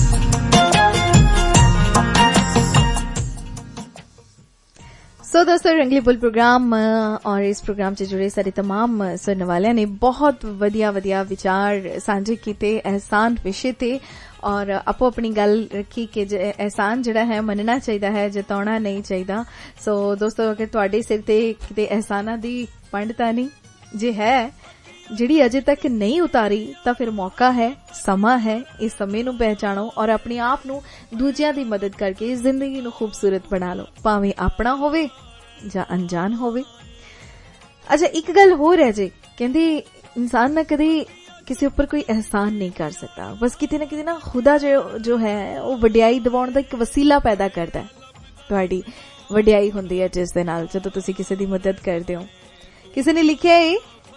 सो दोस्तों, रंगली बुल प्रोग्राम और इस प्रोग्राम से जुड़े सारे तमाम सुनने वाले ने बहुत वधिया वधिया विचार साझे कीते एहसान विषय ते और आपो अपनी गल रखी कि एहसान जिहड़ा है मनना चाहिए है, जताउणा नहीं चाहिए। सो दोस्तों अगर तुहाडे सिर ते किते एहसानां दी पंड तां नहीं जे है जिहड़ी अजे तक नहीं उतारी तां फिर मौका है, समा है, इस समय नूं पहचाणो और अपने आप नूं दूजियां दी मदद करके जिंदगी नूं खूबसूरत बना लो, भावें अपना होवे जां अनजान होवे। अच्छा एक गल होर है जे कहंदे इंसान ना कदे किसी ऊपर कोई एहसान नहीं कर सकता, बस किते ना किते ना खुदा जो जो है वो वडियाई दिवाउण दा एक वसीला पैदा करदा है। तुहाडी वडियाई हुंदी है जिस दे नाल जदों तुसीं किसी दी मदद करदे हो। किसी ने लिखिया है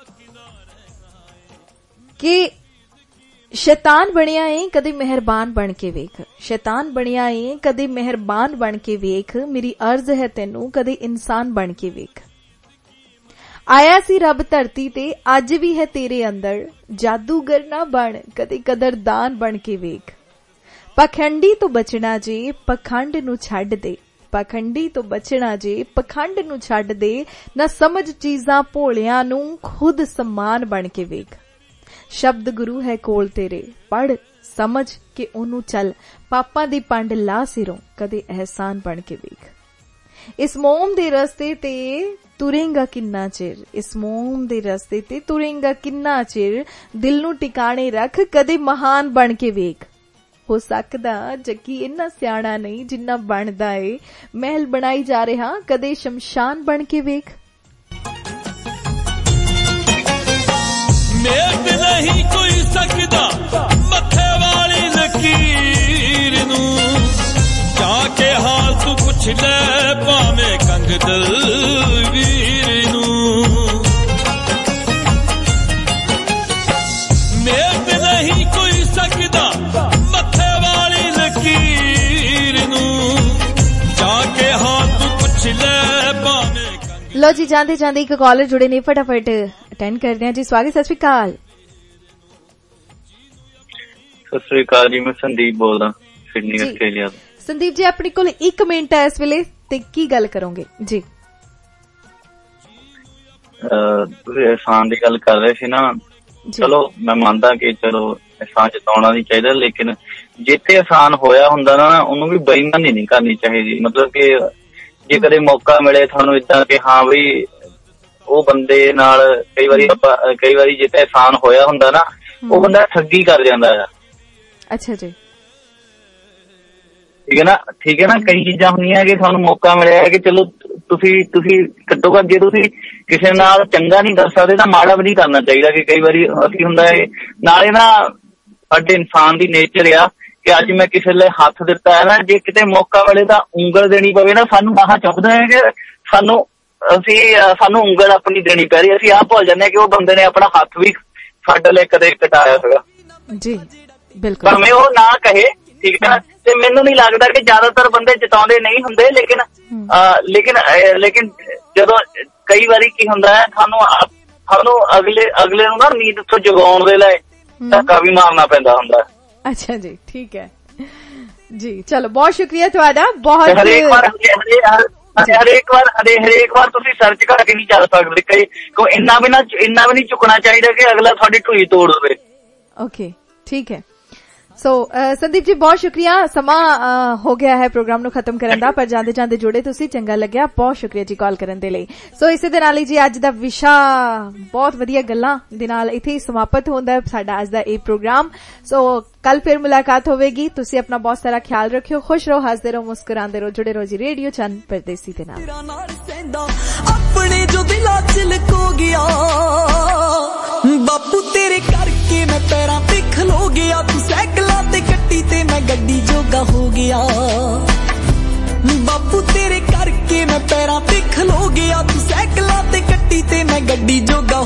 कि शैतान बनिया है कदे मेहरबान बन के वेख, शैतान बनिया है कदे मेहरबान बन के वेख, मेरी अर्ज है तेनू कदे इंसान बन के वेख। आया सी रब धरती ते अज भी है तेरे अंदर, जादूगर ना बन कदे कदरदान बन के वेख। पखंडी तो बचना जे पखंड नू छड्ड दे, पखंडी तो बचना जे पखंड नू छड्ड दे, ना समझ चीजां भोलियां नू खुद समान बन के वेख। शब्द गुरु है कोल तेरे, पढ़ समझ के ओनू चल, पापा दी पंड ला सिरों कदे एहसान बन के वेख। इस मोम दे रस्ते ते तुरेंगा किन्ना चिर, इस मोम दे रस्ते ते तुरेंगा किन्ना चिर, दिल नू टिकाणे रख कदे महान बन के वेख। हो सकदा जक्की इन्ना सियाणा नहीं जिन्ना बनदा है, महल बनाई जा रहा कदे शमशान बन के वेख। मेद नहीं कोई सकदा मथे वाली लकीर नू, जाके हाल तू पुछ ले भावें कंग दलवीर नू। मेद नहीं कोई सकदा मथे वाली लकीर नू, जाके हाल तू पुछ ले भावें। लो जी जाते जाते एक कॉलर जुड़े ने, फटाफट अटेंड करते हैं जी। स्वागत, सत श्री अकाल। सत श्री अकाल जी, मैं संदीप बोल रहा सिडनी आस्ट्रेलिया। संदीप जी अपने कोल एक मिनट है इस वेले ते की गल करोगे जी? ਤੁਸੀਂ एहसान ਦੀ ਗੱਲ ਕਰ ਰਹੇ ਸੀ ਨਾ, ਚਲੋ ਮੈਂ ਮੰਨਦਾ ਕਿ ਚਲੋ एहसान ਜਤਾਉਣਾ ਨਹੀਂ ਚਾਹੀਦਾ, ਲੇਕਿਨ ਜਿੱਥੇ एहसान ਹੋਇਆ ਹੁੰਦਾ ਨਾ ਉਹਨੂੰ ਵੀ ਬੇਈਮਾਨੀ ਨਹੀਂ ਕਰਨੀ ਚਾਹੀਦੀ। ਮਤਲਬ ਕਿ ਜੇ ਕਦੇ ਮੌਕਾ ਮਿਲੇ ਤੁਹਾਨੂੰ ਇਦਾਂ ਕਿ ਹਾਂ ਬਈ ਉਹ ਬੰਦੇ ਨਾਲ ਕਈ ਵਾਰੀ ਆਪਾਂ ਕਈ ਵਾਰੀ ਜਿੱਥੇ एहसान ਹੋਇਆ ਹੁੰਦਾ ਨਾ ਉਹ ਬੰਦਾ ਠੱਗੀ ਕਰ ਜਾਂਦਾ ਹੈ। ਅੱਛਾ ਜੀ, ਠੀਕ ਹੈ ਨਾ, ਠੀਕ ਹੈ ਨਾ। ਕਈ ਚੀਜ਼ਾਂ ਹੁੰਦੀਆਂ ਕਿ ਤੁਹਾਨੂੰ ਮੌਕਾ ਮਿਲਿਆ ਕਿ ਚਲੋ ਤੁਸੀਂ ਤੁਸੀਂ ਘੱਟੋ ਘੱਟ ਜੇ ਤੁਸੀਂ ਕਿਸੇ ਨਾਲ ਚੰਗਾ ਨਹੀਂ ਕਰ ਸਕਦੇ ਤਾਂ ਮਾੜਾ ਵੀ ਨਹੀਂ ਕਰਨਾ ਚਾਹੀਦਾ। ਕਿ ਕਈ ਵਾਰੀ ਅਸੀਂ ਹੁੰਦਾ ਹੈ ਨਾਲੇ ਨਾ ਸਾਡੇ ਇਨਸਾਨ ਦੀ ਨੇਚਰ ਆ ਕਿ ਅੱਜ ਮੈਂ ਕਿਸੇ ਲਈ ਹੱਥ ਦਿੱਤਾ ਹੈ ਨਾ, ਜੇ ਕਿਤੇ ਮੌਕਾ ਮਿਲੇ ਤਾਂ ਉਂਗਲ ਦੇਣੀ ਪਵੇ ਨਾ, ਸਾਨੂੰ ਆਹ ਚੁੱਭਦਾ ਹੈ ਕਿ ਸਾਨੂੰ ਅਸੀਂ ਸਾਨੂੰ ਉਂਗਲ ਆਪਣੀ ਦੇਣੀ ਪੈ ਰਹੀ। ਅਸੀਂ ਆਹ ਭੁੱਲ ਜਾਂਦੇ ਹਾਂ ਕਿ ਉਹ ਬੰਦੇ ਨੇ ਆਪਣਾ ਹੱਥ ਵੀ ਸਾਡੇ ਲਈ ਕਦੇ ਕਟਾਇਆ ਸੀਗਾ ਜੀ। ਬਿਲਕੁਲ, ਭਾਵੇਂ ਉਹ ਨਾ ਕਹੇ, ਠੀਕ ਹੈ। ਤੇ ਮੈਨੂੰ ਨਹੀਂ ਲੱਗਦਾ ਕਿ ਜ਼ਿਆਦਾਤਰ ਬੰਦੇ ਜਤਾਉਂਦੇ ਨਹੀਂ ਹੁੰਦੇ, ਲੇਕਿਨ ਲੇਕਿਨ ਲੇਕਿਨ ਜਦੋਂ ਕਈ ਵਾਰੀ ਕੀ ਹੁੰਦਾ ਹੈ ਸਾਨੂੰ ਸਾਨੂੰ ਅਗਲੇ ਅਗਲੇ ਨੂੰ ਨਾ ਨੀਂਦ ਤੋਂ ਜਗਾਉਣ ਦੇ ਲਈ ਧੱਕਾ ਵੀ ਮਾਰਨਾ ਪੈਂਦਾ ਹੁੰਦਾ। अच्छा जी, ठीक है जी, चलो बहुत शुक्रिया तुहाडा। बहुत हरेक बार हरेक बार हरेक बार तुसीं सर्च करके नहीं चल सकदे, कई को इन्ना भी ना इन्ना भी नहीं चुकना चाहिए कि अगला तुहाडी ढूई तोड़ देवे। ओके, ठीक है। सो so, संदीप जी बहुत शुक्रिया। समा uh, हो गया है प्रोग्राम ਨੂੰ ਖਤਮ ਕਰਨ ਦਾ, ਪਰ ਜਾਂਦੇ ਜਾਂਦੇ ਜੁੜੇ ਤੁਸੀਂ, ਚੰਗਾ ਲੱਗਿਆ। ਬਹੁਤ ਸ਼ੁਕਰੀਆ ਜੀ ਕਾਲ ਕਰਨ ਦੇ ਲਈ। ਸੋ ਇਸੇ ਦੇ ਨਾਲ ਹੀ ਜੀ ਅੱਜ ਦਾ ਵਿਸ਼ਾ ਬਹੁਤ ਵਧੀਆ ਗੱਲਾਂ ਦੇ ਨਾਲ ਇੱਥੇ ਹੀ ਸਮਾਪਤ ਹੁੰਦਾ ਹੈ ਸਾਡਾ ਅੱਜ ਦਾ ਇਹ ਪ੍ਰੋਗਰਾਮ। ਸੋ ਕੱਲ ਫਿਰ ਮੁਲਾਕਾਤ ਹੋਵੇਗੀ। ਤੁਸੀਂ ਆਪਣਾ ਬਹੁਤ ਸਾਰਾ ਖਿਆਲ ਰੱਖਿਓ, ਖੁਸ਼ ਰਹੋ, ਹੱਸਦੇ ਰਹੋ, ਮੁਸਕਰਾਉਂਦੇ ਰਹੋ, ਜੁੜੇ ਰਹੋ ਜੀ ਰੇਡੀਓ ਚੰਨ ਪਰਦੇਸੀ ਦੇ ਨਾਲ। ਆਪਣੇ ਜੋ ਦਿਲਾਂ ਚ ਲੁਕੋ ਗਿਆ ਬਾਪੂ ਤੇਰੇ ਕਰਕੇ ਮੈਂ ਪੈਰਾਂ ਤੇ ਖਲੋ ਗਿਆ, ਤੂੰ ਸਾਈਕਲਾਂ ਤੇ ਕੱਟੀ ਤੇ ਮੈਂ ਗੱਡੀ ਜੋਗਾ ਹੋ ਗਿਆ। ਬਾਪੂ ਤੇਰੇ ਕਰਕੇ ਮੈਂ ਪੈਰਾਂ ਤੇ ਖਲੋ ਗਿਆ, ਤੂੰ ਸਾਈਕਲਾਂ ਤੇ ਕੱਟੀ ਤੇ ਮੈਂ ਗੱਡੀ ਜੋਗਾ